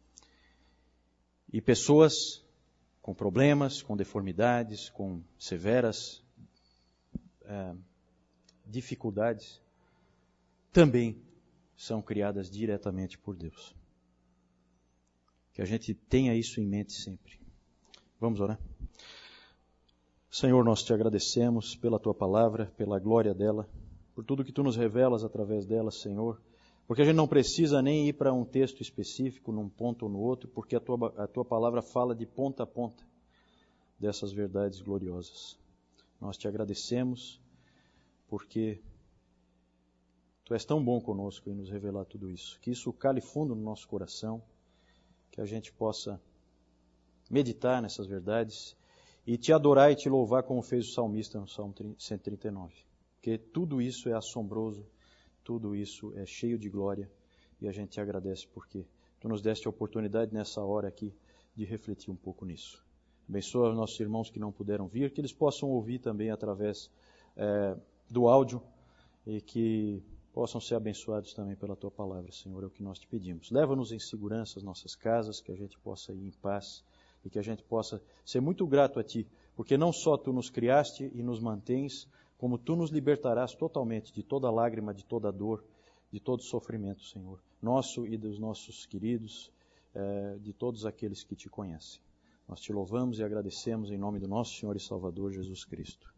E pessoas com problemas, com deformidades, com severas é, dificuldades, também são criadas diretamente por Deus. Que a gente tenha isso em mente sempre. Vamos orar? Senhor, nós te agradecemos pela tua palavra, pela glória dela, por tudo que tu nos revelas através dela, Senhor. Porque a gente não precisa nem ir para um texto específico, num ponto ou no outro, porque a tua, a tua palavra fala de ponta a ponta dessas verdades gloriosas. Nós te agradecemos porque tu és tão bom conosco em nos revelar tudo isso. Que isso cale fundo no nosso coração, que a gente possa meditar nessas verdades e te adorar e te louvar como fez o salmista no Salmo cento e trinta e nove. Porque tudo isso é assombroso, tudo isso é cheio de glória e a gente te agradece porque tu nos deste a oportunidade nessa hora aqui de refletir um pouco nisso. Abençoa os nossos irmãos que não puderam vir, que eles possam ouvir também através é, do áudio e que possam ser abençoados também pela tua palavra, Senhor, é o que nós te pedimos. Leva-nos em segurança às nossas casas, que a gente possa ir em paz e que a gente possa ser muito grato a ti, porque não só tu nos criaste e nos mantens, como tu nos libertarás totalmente de toda lágrima, de toda dor, de todo sofrimento, Senhor, nosso e dos nossos queridos, eh, de todos aqueles que te conhecem. Nós te louvamos e agradecemos em nome do nosso Senhor e Salvador Jesus Cristo.